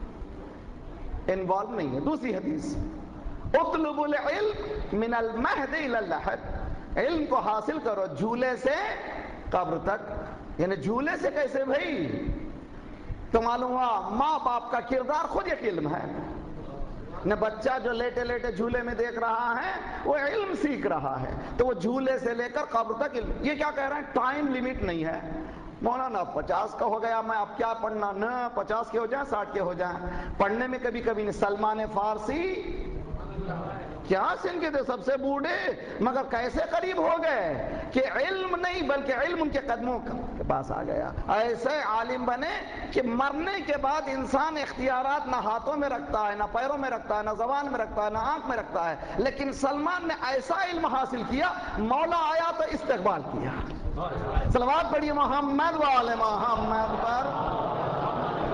انوالو نہیں ہے۔ دوسری حدیث اطلب العلم من المہد الی اللحد، علم کو حاصل کرو جھولے سے قبر تک۔ یعنی جھولے سے کیسے بھائی؟ تو معلوم ہوا ماں باپ کا کردار خود ایک علم ہے۔ نہ بچہ جو لیٹے لیٹے جھولے میں دیکھ رہا ہے وہ علم سیکھ رہا ہے، تو وہ جھولے سے لے کر قبر تک علم۔ یہ کیا کہہ رہے ہیں؟ ٹائم لیمٹ نہیں ہے۔ مولانا پچاس کا ہو گیا میں اب کیا پڑھنا، نہ پچاس کے ہو جائیں ساٹھ کے ہو جائیں، پڑھنے میں کبھی کبھی نہیں۔ سلمان فارسی کیا سن کے تھے سب سے بوڑھے، مگر کیسے قریب ہو گئے کہ علم نہیں بلکہ علم ان کے قدموں کے پاس آ گیا۔ ایسے عالم بنے کہ مرنے کے بعد انسان اختیارات نہ ہاتھوں میں رکھتا ہے، نہ پیروں میں رکھتا ہے، نہ زبان میں رکھتا ہے، نہ آنکھ میں رکھتا ہے، لیکن سلمان نے ایسا علم حاصل کیا، مولا آیا تو استقبال کیا۔ صلوات پڑھیے محمد و آل محمد پر۔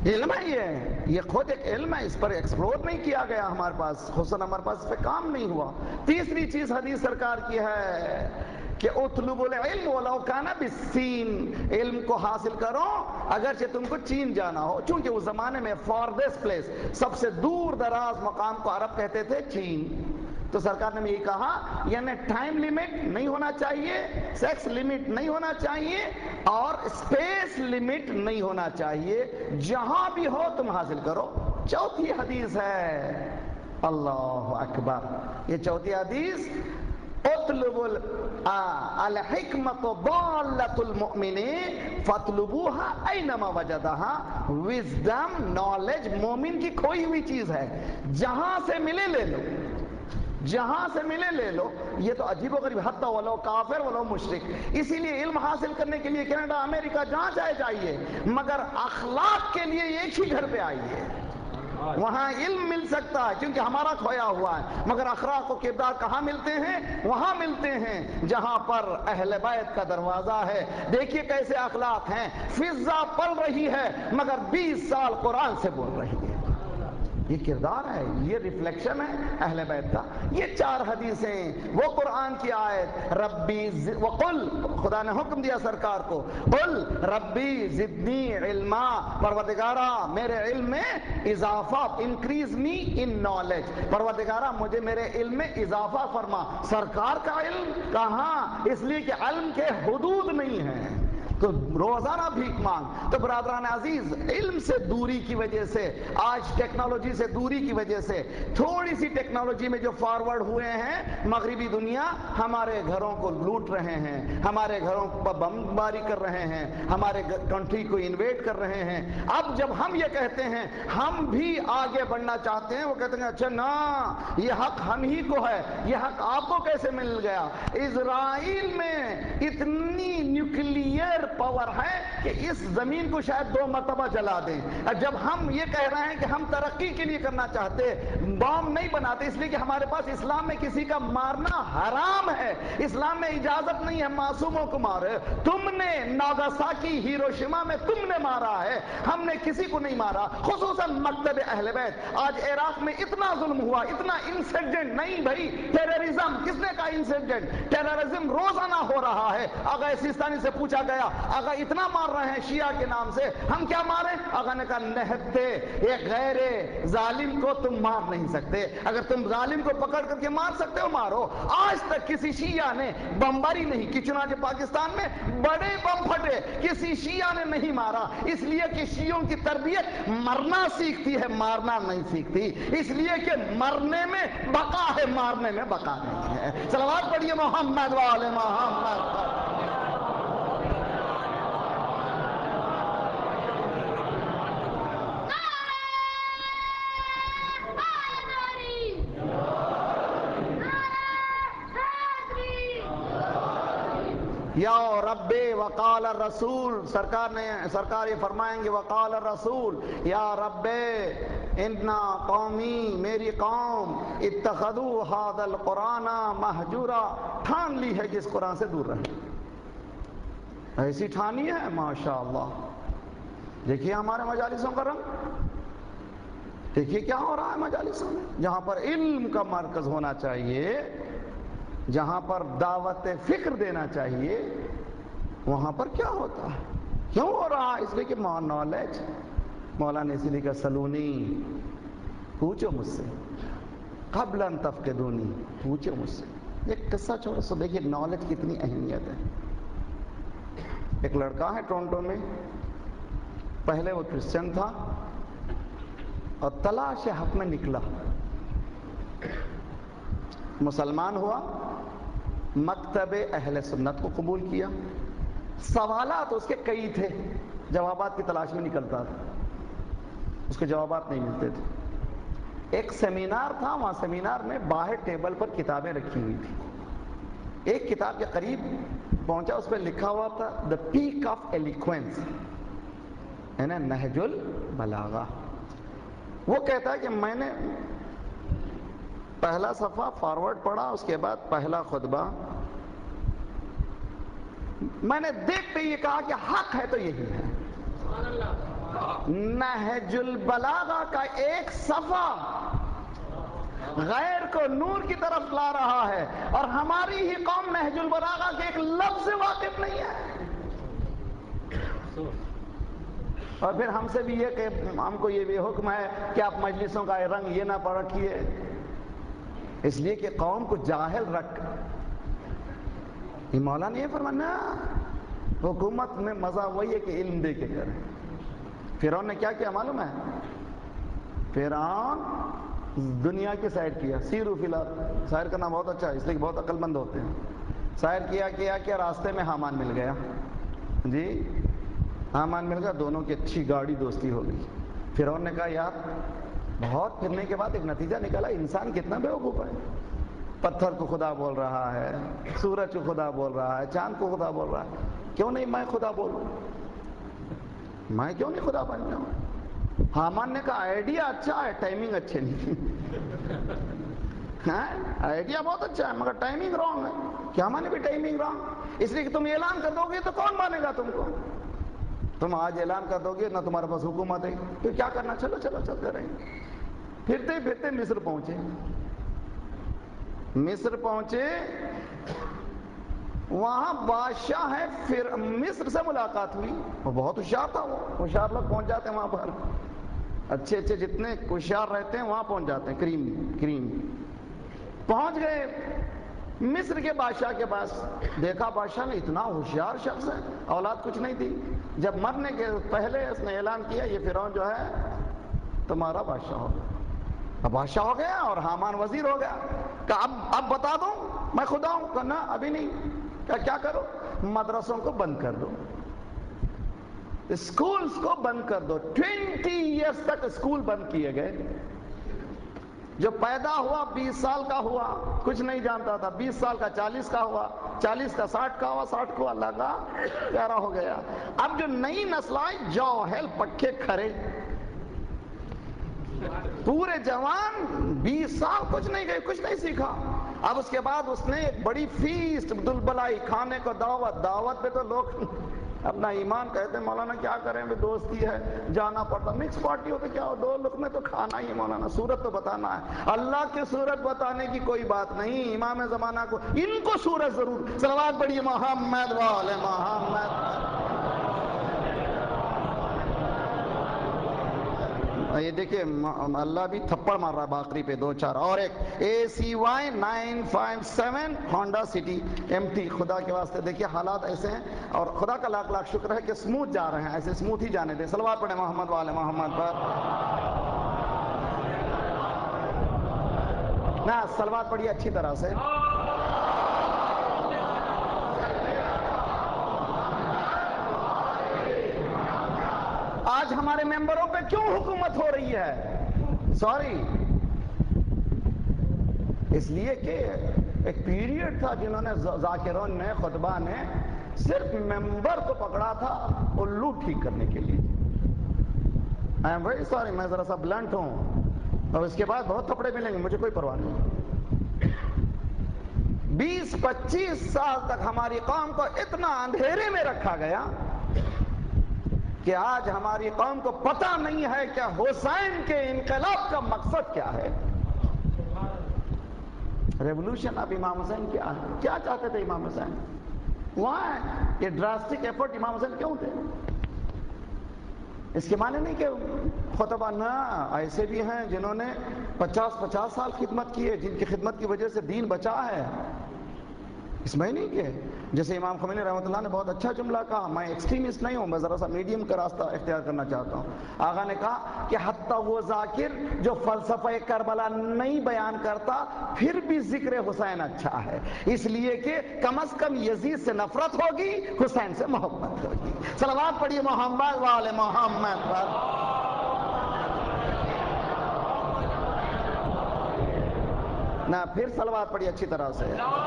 علم ہے یہ یہ خود ایک علم ہے، اس پر ایکسپلور نہیں کیا گیا ہمارے پاس، خصوصاً ہمارے پاس اس پہ کام نہیں ہوا۔ تیسری چیز حدیث سرکار کی ہے کہ اطلب العلم ولو کان بالسین، علم کو حاصل کرو اگرچہ تم کو چین جانا ہو، چونکہ اس زمانے میں فاردسٹ پلیس، سب سے دور دراز مقام کو عرب کہتے تھے چین۔ تو سرکار نے یہ کہا یعنی ٹائم لیمٹ نہیں ہونا چاہیے، سیکس لیمٹ نہیں ہونا چاہیے، اور اسپیس لیمٹ نہیں ہونا چاہیے، جہاں بھی ہو تم حاصل کرو۔ چوتھی حدیث ہے، اللہ اکبر، یہ چوتھی حدیث، اطلب الحکمت ضالۃ المؤمن فاطلبوها اینما وجدها، وزڈم نالج مومن کی کھوئی ہوئی چیز ہے، جہاں سے ملے لے لو، جہاں سے ملے لے لو۔ یہ تو عجیب و غریب، حتی ولو کافر ولو مشرک۔ اسی لیے علم حاصل کرنے کے لیے کینیڈا امریکہ جہاں چاہے جائیے، مگر اخلاق کے لیے ایک ہی گھر پہ آئیے، وہاں علم مل سکتا ہے کیونکہ ہمارا کھویا ہوا ہے، مگر اخلاق و کردار کہاں ملتے ہیں؟ وہاں ملتے ہیں جہاں پر اہل بیت کا دروازہ ہے۔ دیکھیے کیسے اخلاق ہیں، فضا پل رہی ہے مگر بیس سال قرآن سے بول رہی ہے، یہ کردار ہے، یہ ریفلیکشن ہے اہل بیت کا۔ یہ چار حدیثیں، وہ قرآن کی آیت ربی ز... وقل، خدا نے حکم دیا سرکار کو، قل ربی زدنی علما، پروردگارا میرے علم میں اضافہ، انکریز می ان نالج، پروردگارا مجھے میرے علم میں اضافہ فرما۔ سرکار کا علم کہاں؟ اس لیے کہ علم کے حدود نہیں ہیں، تو روزانہ بھیک مانگ۔ تو برادران عزیز، علم سے دوری کی وجہ سے، آج ٹیکنالوجی سے دوری کی وجہ سے، تھوڑی سی ٹیکنالوجی میں جو فارورڈ ہوئے ہیں، مغربی دنیا ہمارے گھروں کو لوٹ رہے ہیں، ہمارے گھروں پر بمباری کر رہے ہیں، ہمارے کنٹری کو انویٹ کر رہے ہیں۔ اب جب ہم یہ کہتے ہیں ہم بھی آگے بڑھنا چاہتے ہیں، وہ کہتے ہیں اچھا نا، یہ حق ہم ہی کو ہے، یہ حق آپ کو کیسے مل گیا؟ اسرائیل میں اتنی نیوکلیئر پاور ہے کہ اس زمین کو شاید دو مرتبہ جلا دیں۔ جب ہم یہ کہہ رہے ہیں کہ ہم ترقی کے لیے کرنا چاہتے، بام نہیں بناتے، اس لیے کہ ہمارے پاس اسلام میں کسی کا مارنا حرام ہے، اسلام میں اجازت نہیں ہے معصوموں کو مارے۔ تم نے ناگاساکی ہیروشیما میں تم نے مارا ہے، ہم نے کسی کو نہیں مارا، خصوصاً مکتب اہل بیت۔ آج عراق میں اتنا ظلم ہوا، اتنا انسیڈنٹ، نہیں بھائی ٹیررزم، کس نے کہا انسیڈنٹ؟ ٹیررزم روزانہ ہو رہا ہے۔ آغا سیستانی سے پوچھا گیا آغا اتنا مار رہے ہیں شیعہ کے نام سے، ہم کیا ماریں؟ آغا نے کہا نہتے، ایک غیر ظالم کو تم مار نہیں سکتے، اگر تم ظالم کو پکڑ کر کے مار سکتے ہو مارو۔ آج تک کسی شیعہ نے بمباری نہیں کی، چنانچہ پاکستان میں بڑے بم پھٹے، کسی شیعہ نے نہیں مارا، اس لیے کہ شیعوں کی تربیت مرنا سیکھتی ہے، مارنا نہیں سیکھتی، اس لیے کہ مرنے میں بقا ہے، مارنے میں بقا نہیں ہے۔ صلوات پڑھیے محمد وآل محمد۔ یا رب وقال الرسول، سرکار نے سرکار یہ فرمائیں گے وقال الرسول، یا رب انا قومی، میری قوم اتخذوا هذا القرآن مہجورا، ٹھان لی ہے کہ اس قرآن سے دور رہے، ایسی ٹھانی ہے ماشاءاللہ۔ دیکھیے ہمارے مجالسوں کا رنگ، دیکھیے کیا ہو رہا ہے مجالسوں میں، جہاں پر علم کا مرکز ہونا چاہیے، جہاں پر دعوت فکر دینا چاہیے، وہاں پر کیا ہوتا ہے؟ کیوں ہو رہا ہے؟ اس لیے کہ نالج۔ مولانا اسی لیے کہ سلونی، پوچھو مجھ سے، قبل ان تفقدونی، پوچھو مجھ سے۔ ایک قصہ چھوڑو سو، دیکھیے نالج کی اتنی اہمیت ہے۔ ایک لڑکا ہے ٹورنٹو میں، پہلے وہ کرسچن تھا اور تلاش حق میں نکلا، مسلمان ہوا، مکتب اہل سنت کو قبول کیا، سوالات اس کے کئی تھے، جوابات کی تلاش میں نکلتا تھا، اس کے جوابات نہیں ملتے تھے۔ ایک سیمینار تھا، وہاں سیمینار میں باہر ٹیبل پر کتابیں رکھی ہوئی تھی، ایک کتاب کے قریب پہنچا، اس پہ لکھا ہوا تھا دا پیک آف ایلیکوینس، ہے نا، نہج البلاغہ۔ وہ کہتا ہے کہ میں نے پہلا صفحہ فارورڈ پڑھا، اس کے بعد پہلا خطبہ، میں نے دیکھتے یہ کہا کہ حق ہے تو یہی ہے، نہج البلاغہ کا ایک صفحہ غیر کو نور کی طرف لا رہا ہے، اور ہماری ہی قوم نہج البلاغہ کے ایک لفظ سے واقف نہیں ہے۔ اور پھر ہم سے بھی یہ کہ ہم کو یہ بھی حکم ہے کہ آپ مجلسوں کا رنگ یہ نہ پرکھیے، اس لیے کہ قوم کو جاہل رکھ۔ یہ مولانا یہ فرمانا حکومت میں مزہ وہی ہے کہ علم دے کے کریں۔ فرعون نے کیا کیا معلوم ہے؟ فرعون دنیا کی سائر کیا، سیرو فی الارض، سائر کا نام بہت اچھا ہے اس لیے کہ بہت عقل مند ہوتے ہیں۔ سائر کیا کیا کیا راستے میں حامان مل گیا، جی حامان مل گیا، دونوں کی اچھی گاڑی دوستی ہو گئی۔ فرعون نے کہا یار بہت پھرنے کے بعد ایک نتیجہ نکلا، انسان کتنا بیوقوف ہے، پتھر کو خدا بول رہا ہے، سورج کو خدا بول رہا ہے، چاند کو خدا بول رہا ہے، کیوں نہیں میں خدا بولوں، میں کیوں نہیں خدا بن جاؤں؟ حامان نے کہا آئیڈیا اچھا ہے، ٹائمنگ اچھے نہیں، آئیڈیا بہت اچھا ہے مگر ٹائمنگ رانگ ہے۔ کیا مانے بھی ٹائمنگ رانگ؟ اس لیے کہ تم اعلان کر دو گے تو کون مانے گا تم کو؟ تم آج اعلان کر دو گے نہ تمہارے پاس حکومت ہے، پھر کیا کرنا؟ چلو چلو چلتے رہیں گے۔ پھرتے پھرتے مصر پہنچے، مصر پہنچے، وہاں بادشاہ ہے، پھر مصر سے ملاقات ہوئی، وہ بہت ہوشیار تھا، وہ ہوشیار لوگ پہنچ جاتے ہیں وہاں پر، اچھے اچھے جتنے ہوشیار رہتے ہیں وہاں پہنچ جاتے ہیں، کریم کریم پہنچ گئے مصر کے بادشاہ کے پاس۔ دیکھا بادشاہ نے اتنا ہوشیار شخص ہے، اولاد کچھ نہیں تھی، جب مرنے کے پہلے اس نے اعلان کیا یہ فرعون جو ہے تمہارا بادشاہ ہو گیا۔ اب بادشاہ ہو گیا اور حامان وزیر ہو گیا، کہ اب اب بتا دوں میں خدا ہوں؟ کہ نہ ابھی نہیں۔ کہ کیا کرو؟ مدرسوں کو بند کر دو، اسکولز کو بند کر دو۔ ٹوینٹی ایئرس تک اسکول بند کیے گئے۔ جو پیدا ہوا بیس سال کا ہوا، کچھ نہیں جانتا تھا، بیس سال کا چالیس کا ہوا، چالیس کا ساٹھ کا ہوا، ساٹھ کو اللہ کا پیارا ہو گیا۔ اب جو نئی نسل آئی جوہل پکے کھڑے، پورے جوان، بیس سال کچھ نہیں گئے، کچھ نہیں سیکھا۔ اب اس کے بعد اس نے ایک بڑی فیسٹ دلبلائی، کھانے کو دعوت، دعوت پہ تو لوگ اپنا ایمان کہتے ہیں مولانا کیا کریں، بھی دوستی ہے جانا پڑتا، مکس پارٹی ہو تو کیا ہو، دو لقمے تو کھانا ہی ہے مولانا، صورت تو بتانا ہے، اللہ کی صورت بتانے کی کوئی بات نہیں۔ امام زمانہ کو ان کو صورت ضرور، صلوات پڑھیے محمد والے محمد۔ یہ دیکھیں اللہ بھی تھپڑ مار رہا باقری پہ دو چار، اور ایک A C Y nine five seven Honda City M T. خدا کے واسطے دیکھیے حالات ایسے ہیں، اور خدا کا لاکھ لاکھ شکر ہے کہ سموتھ جا رہے ہیں، ایسے سموتھ ہی جانے دیں۔ صلوات پڑھیں محمد والے محمد پر۔ نہ صلوات پڑھیے اچھی طرح سے۔ آج ہمارے ممبروں پہ کیوں حکومت ہو رہی ہے؟ سوری، اس لیے کہ ایک پیریڈ تھا جنہوں نے ذاکرون نے خطبہ نے صرف ممبر کو پکڑا تھا الو ٹھیک کرنے کے لیے۔ آئی ایم ویری سوری، میں ذرا سا بلنٹ ہوں، اور اس کے بعد بہت تھپڑے ملیں گے، مجھے کوئی پرواہ نہیں۔ بیس پچیس سال تک ہماری قوم کو اتنا اندھیرے میں رکھا گیا کہ آج ہماری قوم کو پتہ نہیں ہے کہ حسین کے انقلاب کا مقصد کیا ہے۔ ریولوشن اب امام حسین کیا ہے؟ کیا چاہتے تھے امام حسین؟ وہاں یہ ڈراسٹک ایفرٹ امام حسین کیوں تھے؟ اس کے معنی نہیں کہ خطبہ، نہ، ایسے بھی ہیں جنہوں نے پچاس پچاس سال خدمت کی ہے، جن کی خدمت کی وجہ سے دین بچا ہے۔ اس میں نہیں کہ جیسے امام خمینی رحمۃ اللہ نے بہت اچھا جملہ کہا، میں ایکسٹریمسٹ نہیں ہوں، میں ذرا سا میڈیم کا راستہ اختیار کرنا چاہتا ہوں۔ آقا نے کہا کہ حتیٰ وہ ذاکر جو فلسفہ کربلا نہیں بیان کرتا پھر بھی ذکر حسین اچھا ہے، اس لیے کہ کم از کم یزید سے نفرت ہوگی، حسین سے محبت ہوگی۔ صلوات پڑھیے محمد والے محمد پر۔ نہ پھر صلوات پڑھیے اچھی طرح سے۔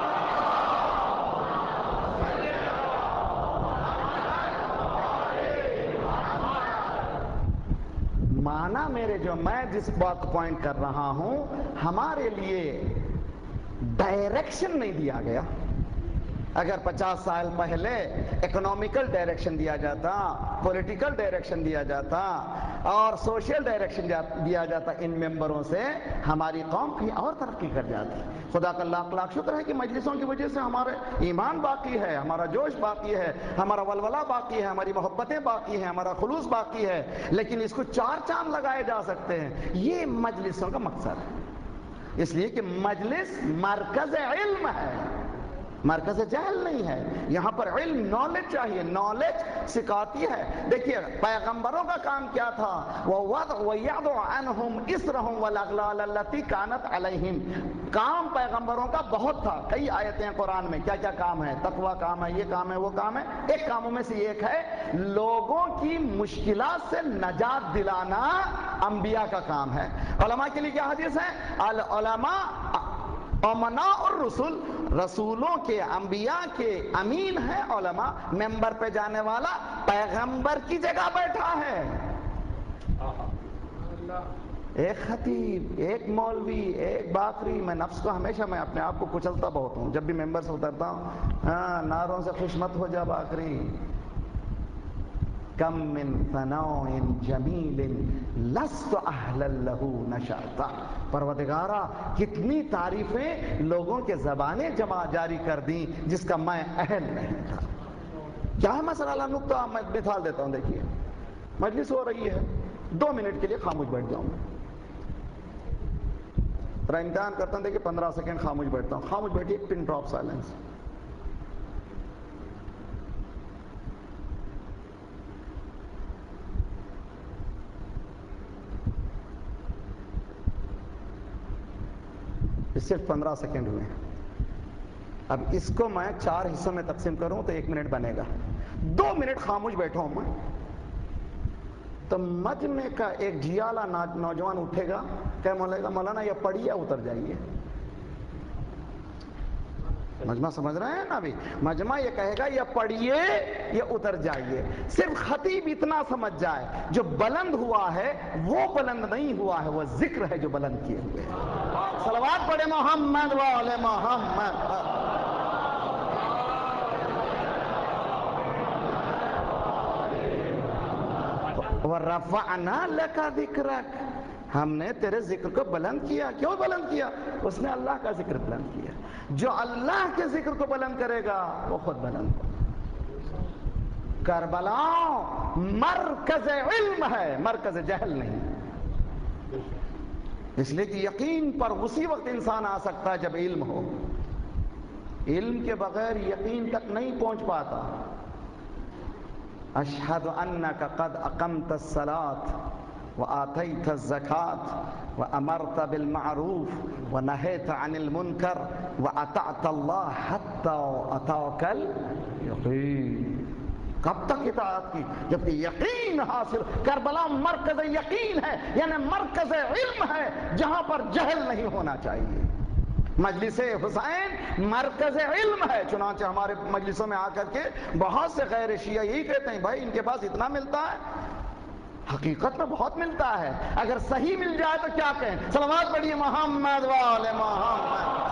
مانا میرے جو میں جس بات کو پوائنٹ کر رہا ہوں، ہمارے لیے ڈائریکشن نہیں دیا گیا، اگر پچاس سال پہلے اکنامیکل ڈائریکشن دیا جاتا، پولیٹیکل ڈائریکشن دیا جاتا اور سوشل ڈائریکشن دیا جاتا ان ممبروں سے، ہماری قوم کہیں اور ترقی کر جاتی۔ خدا کا لاکھ لاکھ شکر ہے کہ مجلسوں کی وجہ سے ہمارے ایمان باقی ہے، ہمارا جوش باقی ہے، ہمارا ولولہ باقی ہے، ہماری محبتیں باقی ہیں، ہمارا خلوص باقی ہے، لیکن اس کو چار چاند لگائے جا سکتے ہیں۔ یہ مجلسوں کا مقصد ہے، اس لیے کہ مجلس مرکز علم ہے، مرکز جہل نہیں ہے۔ یہاں پر علم، نالج چاہیے، نالج سکھاتی ہے۔ دیکھیے پیغمبروں کا کام کیا تھا، وَيَضَعُ عَنْهُمْ إِصْرَهُمْ وَالْأَغْلَالَ الَّتِي كَانَتْ عَلَيْهِمْ۔ کام پیغمبروں کا بہت تھا، کئی آیتیں قرآن میں، کیا کیا کام ہے، تقوی کام ہے، یہ کام ہے، وہ کام ہے۔ ایک کاموں میں سے ایک ہے لوگوں کی مشکلات سے نجات دلانا، انبیاء کا کام ہے۔ علماء کے لیے کیا حدیث ہے، العلماء امناء اور رسول، رسولوں کے، انبیاء کے امین ہے علماء۔ ممبر پہ جانے والا پیغمبر کی جگہ بیٹھا ہے، ایک خطیب، ایک مولوی، ایک باقری۔ میں نفس کو ہمیشہ، میں اپنے آپ کو کچلتا بہت ہوں جب بھی ممبر سے اترتا ہوں، ہاں نعروں سے خوش مت ہو جا باقری۔ کم من ثناء جمیل لست اہلا لہ نشأتا، پروردگارا کتنی تعریفیں لوگوں کے زبانیں جمع جاری کر دیں جس کا میں اہل نہیں تھا۔ کیا ہے مسئلہ؟ اللہ نقطہ میں مثال دیتا ہوں۔ دیکھیے مجلس ہو رہی ہے، دو منٹ کے لیے خاموش بیٹھ جاؤں میں، ذرا امتحان کرتا ہوں، دیکھیے پندرہ سیکنڈ خاموش بیٹھتا ہوں، خاموش بیٹھیے، پن ڈراپ سائلنس۔ صرف پندرہ سیکنڈ ہوئے۔ اب اس کو میں چار حصوں میں تقسیم کروں تو ایک منٹ بنے گا۔ دو منٹ خاموش بیٹھا ہوں میں، تو مجمع کا ایک جھیالا نوجوان اٹھے گا، کہ مولانا یہ پڑھیے اتر جائیے۔ مجمع سمجھ رہے ہیں نا؟ ابھی مجمع یہ کہے گا یہ پڑھیے، یہ اتر جائیے۔ صرف خطیب اتنا سمجھ جائے، جو بلند ہوا ہے وہ بلند نہیں ہوا ہے، وہ ذکر ہے جو بلند کیے ہوئے۔ صلوات پڑھے محمد وآل محمد۔ وَرَفَعْنَا لَكَ ذِكْرَكَ، ہم نے تیرے ذکر کو بلند کیا۔ کیوں بلند کیا؟ اس نے اللہ کا ذکر بلند کیا۔ جو اللہ کے ذکر کو بلند کرے گا وہ خود بلند ہوگا۔ کربلا مرکز علم ہے، مرکز جہل نہیں۔ اس لیے کہ یقین پر اسی وقت انسان آ سکتا ہے جب علم ہو، علم کے بغیر یقین تک نہیں پہنچ پاتا۔ اشہد انک قد اقمت الصلاۃ وآتیت الزکاۃ وامرت بالمعروف ونہیت عن المنکر واطعت اللہ حتی اتاک الیقین۔ کب تک اطاعت کی؟ جبکہ یقین حاصل۔ کربلا مرکز یقین ہے، یعنی مرکز علم ہے، جہاں پر جہل نہیں ہونا چاہیے۔ مجلس حسین مرکز علم ہے، چنانچہ ہمارے مجلسوں میں آ کر کے بہت سے غیر شیعہ یہی کہتے ہیں، بھائی ان کے پاس اتنا ملتا ہے، حقیقت میں بہت ملتا ہے، اگر صحیح مل جائے تو کیا کہیں؟ صلوات پڑھیے محمد وآل محمد۔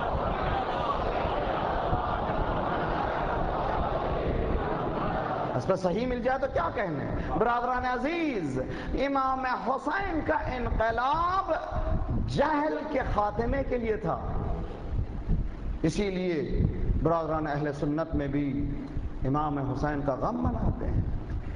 اس پر صحیح مل جائے تو کیا کہنے؟ برادران عزیز، امام حسین کا انقلاب جہل کے خاتمے کے لیے تھا، اسی لیے برادران اہل سنت میں بھی امام حسین کا غم مناتے ہیں۔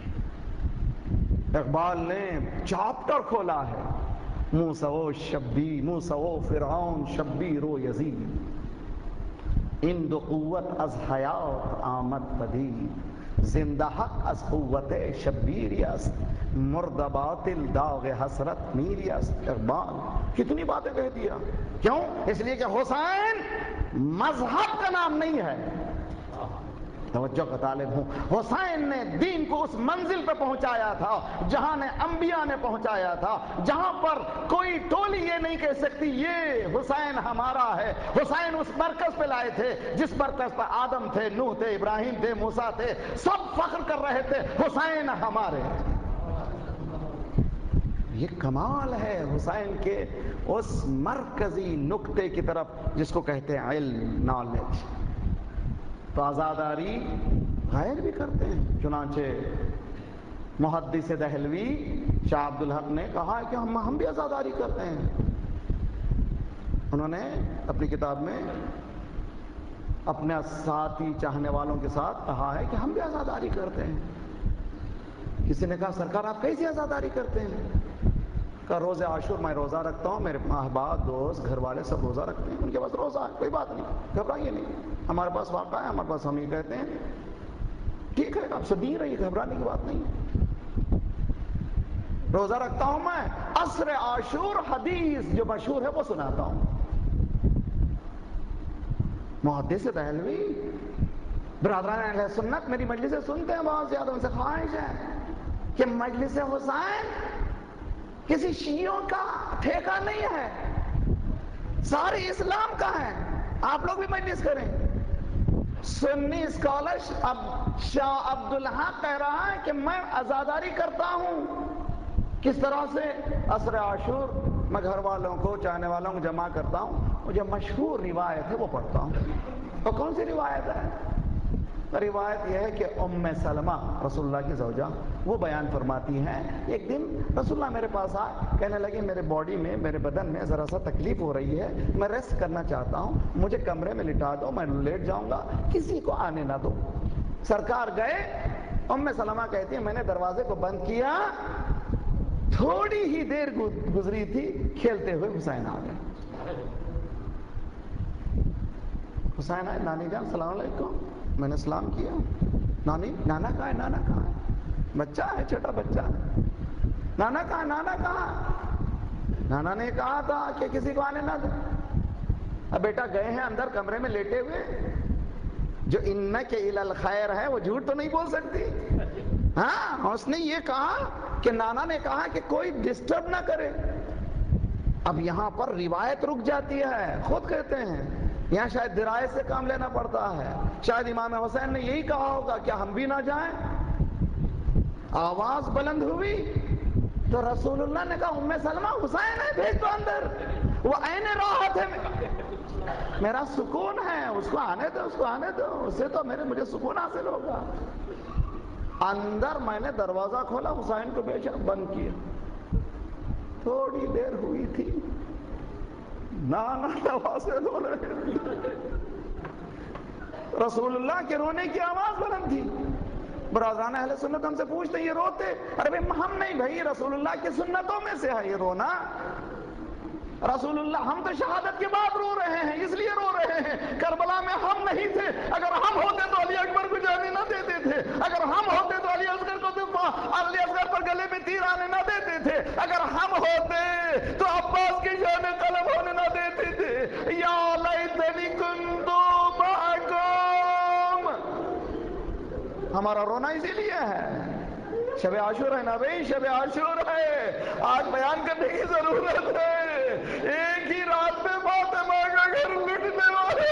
اقبال نے چاپٹر کھولا ہے، موسیٰ و شبیر، موسیٰ و فرعون شبیر و یزید، ان دو قوت از حیات آمد پدید، زندہ حق از قوت شبیری است، مردہ باطل داغ حسرت میری است۔ اقبال کتنی باتیں کہہ دیا، کیوں؟ اس لیے کہ حسین مذہب کا نام نہیں ہے، توجہ کا طالب ہوں۔ حسین نے دین کو اس منزل پہ پہنچایا تھا جہاں نے انبیاء نے پہنچایا تھا، جہاں پر کوئی ٹولی یہ نہیں کہہ سکتی یہ حسین ہمارا ہے۔ حسین اس مرکز پہ لائے تھے جس مرکز پہ آدم تھے، نوح تھے، ابراہیم تھے، موسیٰ تھے، سب فخر کر رہے تھے حسین ہمارے۔ یہ کمال ہے حسین کے اس مرکزی نقطے کی طرف جس کو کہتے ہیں علم، نالج۔ تو آزاداری غیر بھی کرتے ہیں. چنانچہ محدث دہلوی شاہ عبد الحق نے کہا کہ ہم ہم بھی آزاداری کرتے ہیں. انہوں نے اپنی کتاب میں اپنے ساتھی چاہنے والوں کے ساتھ کہا ہے کہ ہم بھی آزاداری کرتے ہیں. کسی نے کہا سرکار آپ کیسی آزاداری کرتے ہیں؟ کہا روز عاشور میں روزہ رکھتا ہوں، میرے احباب دوست گھر والے سب روزہ رکھتے ہیں، ان کے پاس روزہ ہے، کوئی بات نہیں، گھبرائیے نہیں، ہمارے پاس واقعہ ہے، ہمارے پاس ہم یہ کہتے ہیں ٹھیک ہے آپ سے دین رہی، گھبرانے کی بات نہیں ہے. روزہ رکھتا ہوں میں، عصر عاشور حدیث جو مشہور ہے وہ سناتا ہوں. محدث دہلوی برادران اہل سنت میری مجلسیں سنتے ہیں بہت زیادہ، ان سے خواہش ہے کہ مجلس حسین کسی شیعوں کا ٹھیکہ نہیں ہے، سارے اسلام کا ہے، آپ لوگ بھی مجلس کریں. سنی اسکالر اب شاہ عبدالحق کہہ رہا ہے کہ میں عزاداری کرتا ہوں. کس طرح سے؟ عصر عاشور میں گھر والوں کو چاہنے والوں کو جمع کرتا ہوں، وہ جو مشہور روایت ہے وہ پڑھتا ہوں. اور کون سی روایت ہے؟ روایت یہ ہے کہ ام سلمہ رسول اللہ کی زوجہ وہ بیان فرماتی ہیں ایک دن رسول اللہ میرے پاس آئے، کہنے لگے میرے باڈی میں میرے بدن میں ذرا سا تکلیف ہو رہی ہے، میں ریسٹ کرنا چاہتا ہوں، مجھے کمرے میں لٹا دو، میں لیٹ جاؤں گا، کسی کو آنے نہ دو. سرکار گئے. ام سلمہ کہتی ہے میں نے دروازے کو بند کیا، تھوڑی ہی دیر گزری تھی کھیلتے ہوئے حسین آ گئے. حسین آئے، نانی جان السلام علیکم. میں نے سلام کیا. نانی نانا کہاں ہے؟ نانا کہاں ہے؟ بچہ ہے، چھوٹا بچہ. نانا کہاں؟ نانا کہاں؟ نانا نے کہا تھا کہ کسی کو آنے نہ دے. اب بیٹا گئے ہیں اندر کمرے میں لیٹے ہوئے، جو انک الی الخیر ہے وہ جھوٹ تو نہیں بول سکتی. ہاں اس نے یہ کہا کہ نانا نے کہا کہ کوئی ڈسٹرب نہ کرے. اب یہاں پر روایت رک جاتی ہے، خود کہتے ہیں یہاں شاید درایت سے کام لینا پڑتا ہے. شاید امام حسین نے یہی کہا ہوگا کیا ہم بھی نہ جائیں. آواز بلند ہوئی تو رسول اللہ نے کہا ام سلمہ حسین ہے، بھیج دو اندر، وہ عین راحت ہے، میرا سکون ہے، اس کو آنے دو، اس کو آنے دو، اس سے تو میرے مجھے سکون حاصل ہوگا. اندر میں نے دروازہ کھولا، حسین کو بھیجا، بند کیا. تھوڑی دیر ہوئی تھی، نانا آوازیں رو رہے تھے، رسول اللہ کے رونے کی آواز بلند تھی. برادران اہل سنت ہم سے پوچھتے یہ روتے، ارے ہم نہیں بھائی، رسول اللہ کی سنتوں میں سے ہے یہ رونا. رسول اللہ ہم تو شہادت کے بعد رو رہے ہیں، اس لیے رو رہے ہیں. کربلا میں ہم نہیں تھے، اگر ہم ہوتے تو علی اکبر کو جانے نہ دیتے تھے، اگر ہم ہوتے تو علی اصغر کو علی اصغر پر گلے میں تیر آنے نہ دیتے تھے، اگر ہم ہوتے تو عباس کی جان قلم ہونے نہ دیتے تھے. یا لیتنی کنت معکم. ہمارا رونا اسی لیے ہے. شب عاشور ہے نا بھائی، شب عاشور ہے، آج بیان کرنے کی ضرورت ہے. ایک ہی رات میں فاطمہ کا گھر لٹنے والے.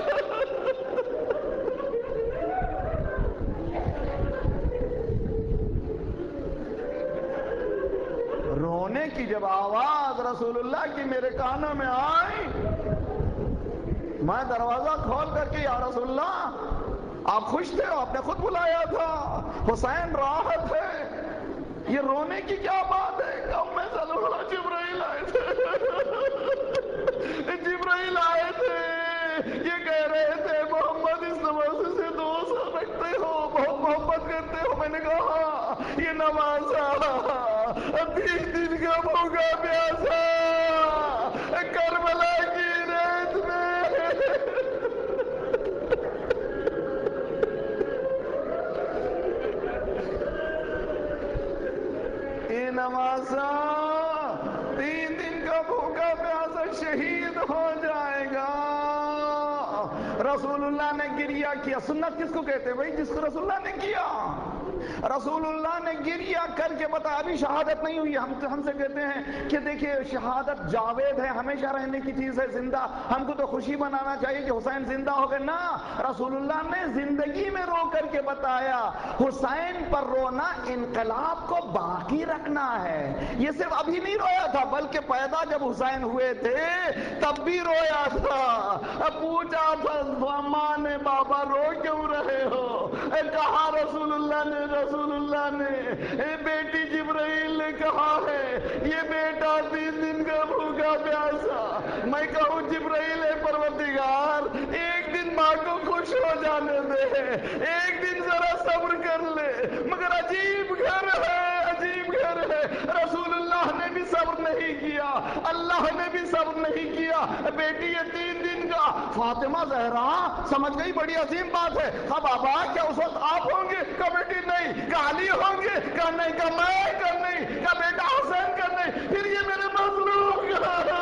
رونے کی جب آواز رسول اللہ کی میرے کانوں میں آئی، میں دروازہ کھول کر کے یا رسول اللہ آپ خوش تھے، آپ نے خود بلایا تھا، حسین راحت ہے، یہ رونے کی کیا بات ہے؟ کہ میں صلی اللہ جبرائیل آئے تھے، جبرائیل آئے تھے، یہ کہہ رہے تھے محمد اس نماز سے دوست رکھتے ہو، بہت محبت کرتے ہو. میں نے کہا یہ نماز تیس دن کا بھوکا پیاسا کربلا کی ریت میں یہ نماز تین دن کا بھوکا پیاسا شہید ہو جائے گا. رسول اللہ نے گریہ کیا. سنت کس کو کہتے ہیں بھائی؟ جس کو رسول اللہ نے کیا. رسول اللہ نے گریہ کر کے بتایا ابھی شہادت نہیں ہوئی. ہم ہم سے کہتے ہیں کہ دیکھیے شہادت جاوید ہے, ہمیشہ رہنے کی چیز ہے, زندہ, ہم کو تو خوشی منانا چاہیے کہ حسین زندہ ہو گئے. نہ, رسول اللہ نے زندگی میں رو کر کے بتایا حسین پر رونا انقلاب کو باقی رکھنا ہے. یہ صرف ابھی نہیں رویا تھا بلکہ پیدا جب حسین ہوئے تھے تب بھی رویا تھا. پوچھا تھا ماں نے بابا رو کیوں رہے ہو؟ کہا رسول اللہ نے رسول اللہ نے اے بیٹی جبرائیل نے کہا ہے یہ بیٹا تین دن کا بھوکا پیاسا. میں کہوں جبرائیل اے پروردگار ایک دن ماں کو خوش ہو جانے دے, ایک دن ذرا صبر کر لے. مگر عجیب گھر ہے, عجیب گھر ہے. رسول اللہ نے بھی صبر نہیں کیا, اللہ نے بھی صبر نہیں کیا. بیٹی یہ تین دن کا. فاطمہ زہرا سمجھ گئی بڑی عظیم بات ہے. ہاں بابا کیا اس وقت آپ ہوں گے؟ کہ بیٹی نہیں. کہ علی ہوں گے؟ کہ نہیں. کہ میں؟ کہ نہیں. کہ بیٹا حسین؟ کہ نہیں. پھر یہ میرے مظلوم کا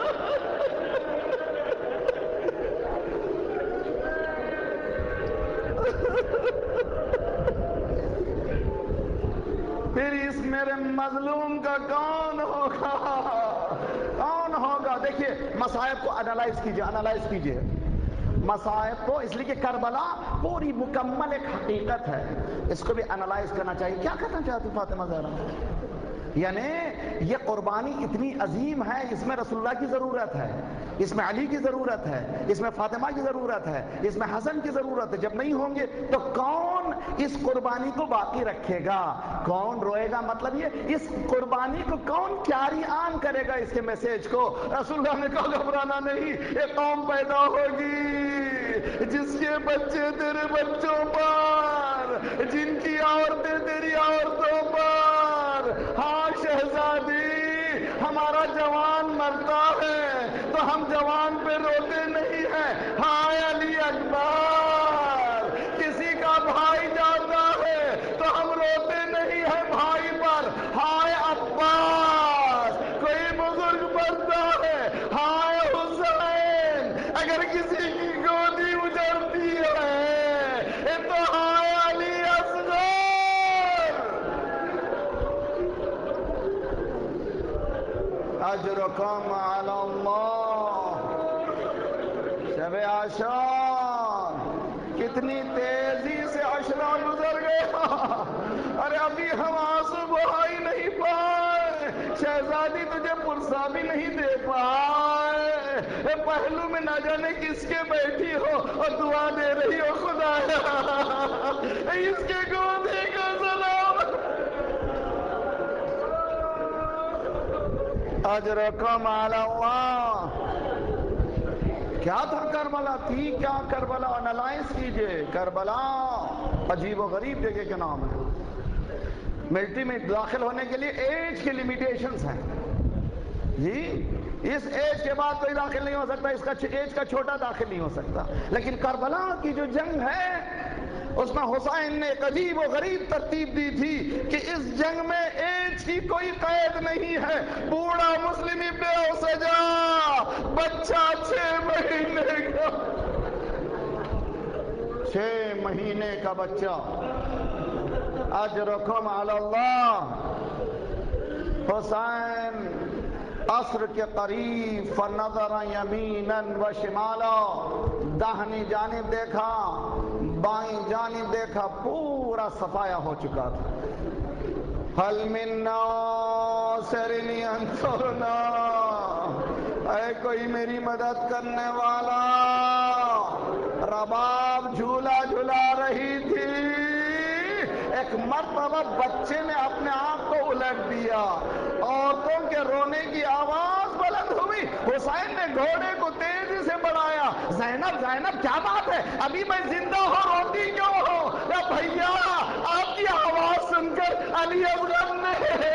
پھر اس میرے مظلوم کا کون ہوگا؟ کون ہوگا؟ دیکھیے مصائب کو انالائز کیجئے, انالائز کیجئے مصائب کو, اس لیے کہ کربلا پوری مکمل ایک حقیقت ہے, اس کو بھی انالائز کرنا چاہیے. کیا کرنا چاہتی فاطمہ زہرا؟ یعنی یہ قربانی اتنی عظیم ہے, اس میں رسول اللہ کی ضرورت ہے, اس میں علی کی ضرورت ہے, اس میں فاطمہ کی ضرورت ہے, اس میں حسن کی ضرورت ہے. جب نہیں ہوں گے تو کون اس قربانی کو باقی رکھے گا؟ کون روئے گا؟ مطلب یہ اس قربانی کو کون کیری آن کرے گا, اس کے میسیج کو؟ رسول اللہ نے کہا گھبرانا نہیں, ایک قوم پیدا ہوگی جس کے بچے تیرے بچوں پر, جن کی عورتیں تیری عورتوں پر. ہاں شہزادی, ہمارا جوان مرتا ہے تو ہم جوان پہ روتے نہیں ہیں. ہائے علی اکبر, کسی کا بھائی جاتا ہے تو ہم روتے نہیں ہیں بھائی پر. ہائے عباس, کوئی بزرگ مرتا ہے. ہائے حسین, اگر کسی کی گودی اجڑتی ہے تو ہائے علی اصغر. اجرکم علی اللہ. شب عاشور کتنی تیزی سے عشرہ گزر گیا, ارے ابھی ہم آنسو بہا ہی نہیں پائے. شہزادی تجھے پرسا بھی نہیں دے پائے, پہلو میں نہ جانے کس کے بیٹھی ہو اور دعا دے رہی ہو خدایا اس کے گودے کا سلام. اجرکم علی اللہ. کیا تھا کربلا, تھی کیا کربلا؟ انالائز کیجئے. کربلا عجیب و غریب جگہ کے نام ہے. ملٹری میں داخل ہونے کے لیے ایج کی لیمیٹیشنز ہیں جی, اس ایج کے بعد کوئی داخل نہیں ہو سکتا, اس کا ایج کا چھوٹا داخل نہیں ہو سکتا. لیکن کربلا کی جو جنگ ہے اس میں حسین نے ایک عجیب و غریب ترتیب دی تھی کہ اس جنگ میں ایج کی کوئی قید نہیں ہے. بوڑھا مسلم ابن اوسجا, بچہ چھ مہینے کا, چھ مہینے کا بچہ. اجرکم علی اللہ. حسین عصر کے قریب فنظر یمینا و شمالا, داہنی جانب دیکھا, بائیں جانب دیکھا, پورا صفایا ہو چکا تھا. حل من ناصر ینصرنا, اے کوئی میری مدد کرنے والا. رباب جھولا جھلا رہی تھی, ایک مرتبہ بچے نے اپنے آپ کو الٹ دیا, عورتوں کے رونے کی آواز بلند ہوئی. حسین نے گھوڑے کو تیزی سے بڑھایا. زینب زینب کیا بات ہے, ابھی میں زندہ ہوں, روتی کیوں ہو؟ یا بھیا آپ کی آواز سن کر علی اصغر نے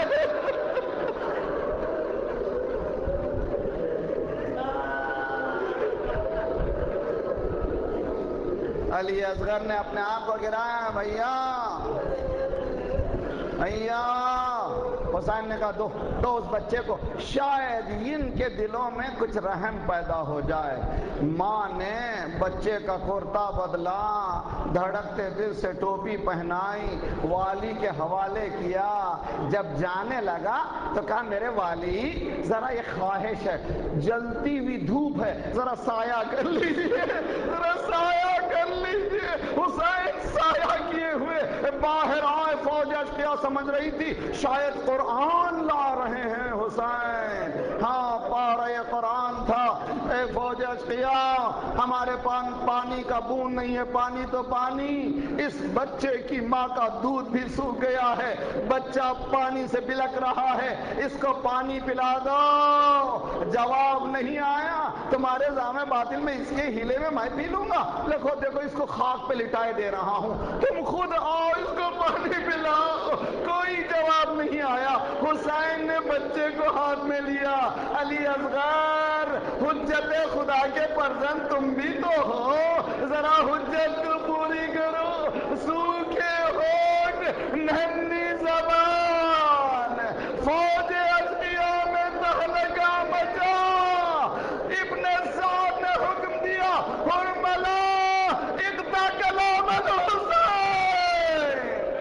علی اصغر نے اپنے آپ کو گرایا. بھیا بھیا حسین نے کہا دو دو اس بچے کو، شاید ان کے دلوں میں کچھ رحم پیدا ہو جائے۔ ماں نے بچے کا کرتا بدلا، دھڑکتے دل سے ٹوپی پہنائی، والی کے حوالے کیا۔ جب جانے لگا تو کہا میرے والی ذرا یہ خواہش ہے، جلتی ہوئی دھوپ ہے، ذرا سایہ کر لیجئے، ذرا سایہ کر لیجئے۔ حسین سایہ کیے ہوئے باہر آئے۔ فوج اشقیاء سمجھ رہی تھی شاید قرآن لا رہے ہیں حسین۔ ہاں پارہ قرآن تھا۔ اے فوج اشقیاء، ہمارے پان پانی کا بون نہیں ہے، پانی تو پانی۔ اس بچے کی ماں کا دودھ بھی سوکھ گیا ہے، بچہ پانی سے بلک رہا ہے، اس کو پانی پلا دو۔ جواب نہیں آیا۔ تمہارے زعم باطل میں اس کے ہیلے میں میں پی لوں گا؟ دیکھو دیکھو اس کو خاک پہ لٹائے دے رہا ہوں، تم خود آؤ اس کو پانی پلاؤ۔ کوئی جواب نہیں آیا۔ حسین نے بچے کو ہاتھ میں لیا۔ علی اصغر، حجت خدا کے فرزند تم بھی تو ہو، ذرا حجت کو پوری کرو۔ سوکھے ہونٹ ننھی زبان، فوج اشقیاء میں تہلکہ مچا۔ ابن سعد نے حکم دیا حرملا اقطع کلام الحسین۔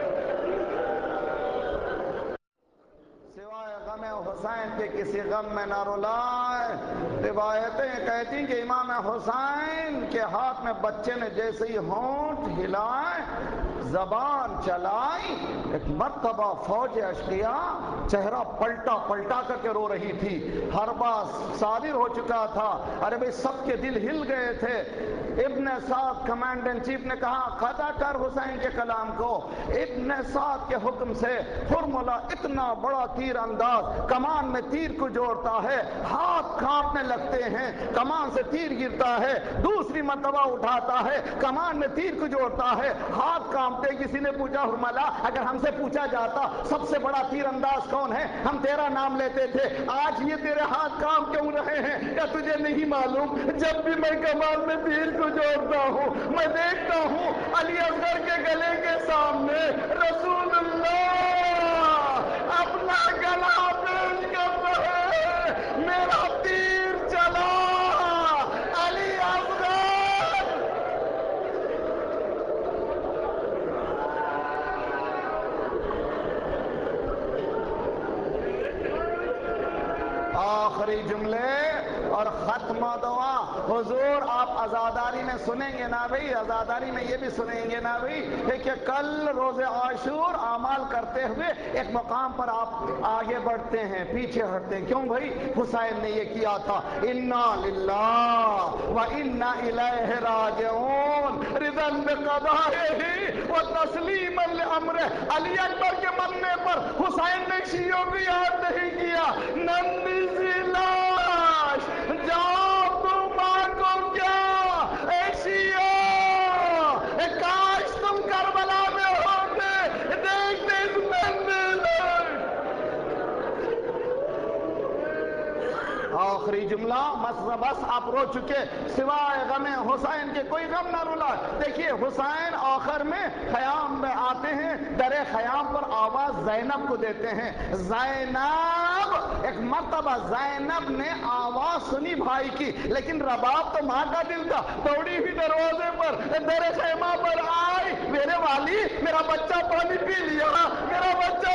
سوائے غم حسین کے کسی غم میں نہ رلائے۔ روایتیں کہتی کہ امام حسین کے ہاتھ میں بچے نے جیسے ہی ہونٹ ہلائے، زبان چلائی، ایک مرتبہ فوج اشقیاء چہرہ پلٹا پلٹا کر کے رو رہی تھی۔ حربہ صادر ہو چکا تھا۔ ارے بھئی سب کے دل ہل گئے تھے۔ ابن سعد کمانڈر ان چیف نے کہا قطع کر حسین کے کلام کو۔ ابن سعد کے حکم سے حرملہ اتنا بڑا تیر انداز کمان میں تیر کو جوڑتا ہے، ہاتھ کانپنے لگتے ہیں، کمان سے تیر گرتا ہے، دوسری مرتبہ اٹھاتا ہے، کمان میں تیر کو جوڑتا ہے، ہاتھ کانپتے۔ کسی نے پوچھا حرملہ اگر ہم سے پوچھا جاتا سب سے بڑا تیر انداز کون ہے، ہم تیرا نام لیتے تھے، آج یہ تیرے ہاتھ کانپ کیوں رہے ہیں؟ کیا تجھے نہیں معلوم جب بھی میں کمان میں تیر کو جوڑتا ہوں میں دیکھتا ہوں علی اصغر کے گلے کے سامنے رسول اللہ اپنا گلا پیش کرتا ہے، میرا تیر چلا علی اصغر۔ آخری جملے اور ختم دعا۔ حضور آپ عزاداری میں سنیں گے نا بھئی، عزاداری میں یہ بھی سنیں گے نا بھئی کہ کل روز عاشور اعمال کرتے ہوئے ایک مقام پر آپ آگے بڑھتے ہیں، پیچھے ہٹتے ہیں، کیوں بھئی؟ حسین نے یہ کیا تھا، انا للہ و انا الیہ راجعون، رضا بقضائہ و تسلیما لامرہ۔ علی اکبر کے مرنے پر حسین نے شیعوں کو یاد نہیں کیا، ننھی سی لاش جاؤ تم ماں کو کیا، اے شیعہ کاش تم کربلا میں ہوتے، دیکھتے اس ننھی لاش۔ آخری جملہ بس بس آپ رو چکے، سوائے غم حسین کے کوئی غم نہ رلا۔ دیکھیے حسین آخر میں خیام میں آتے ہیں، در خیام پر آواز زینب کو دیتے ہیں، زینب۔ ایک مرتبہ زینب نے آواز سنی بھائی کی، لیکن رباب تو ماں کا دل تھا، دوڑی ہوئی دروازے پر در خیمہ پر آئی، میرے والی میرا بچہ پانی پی لیا، میرا بچہ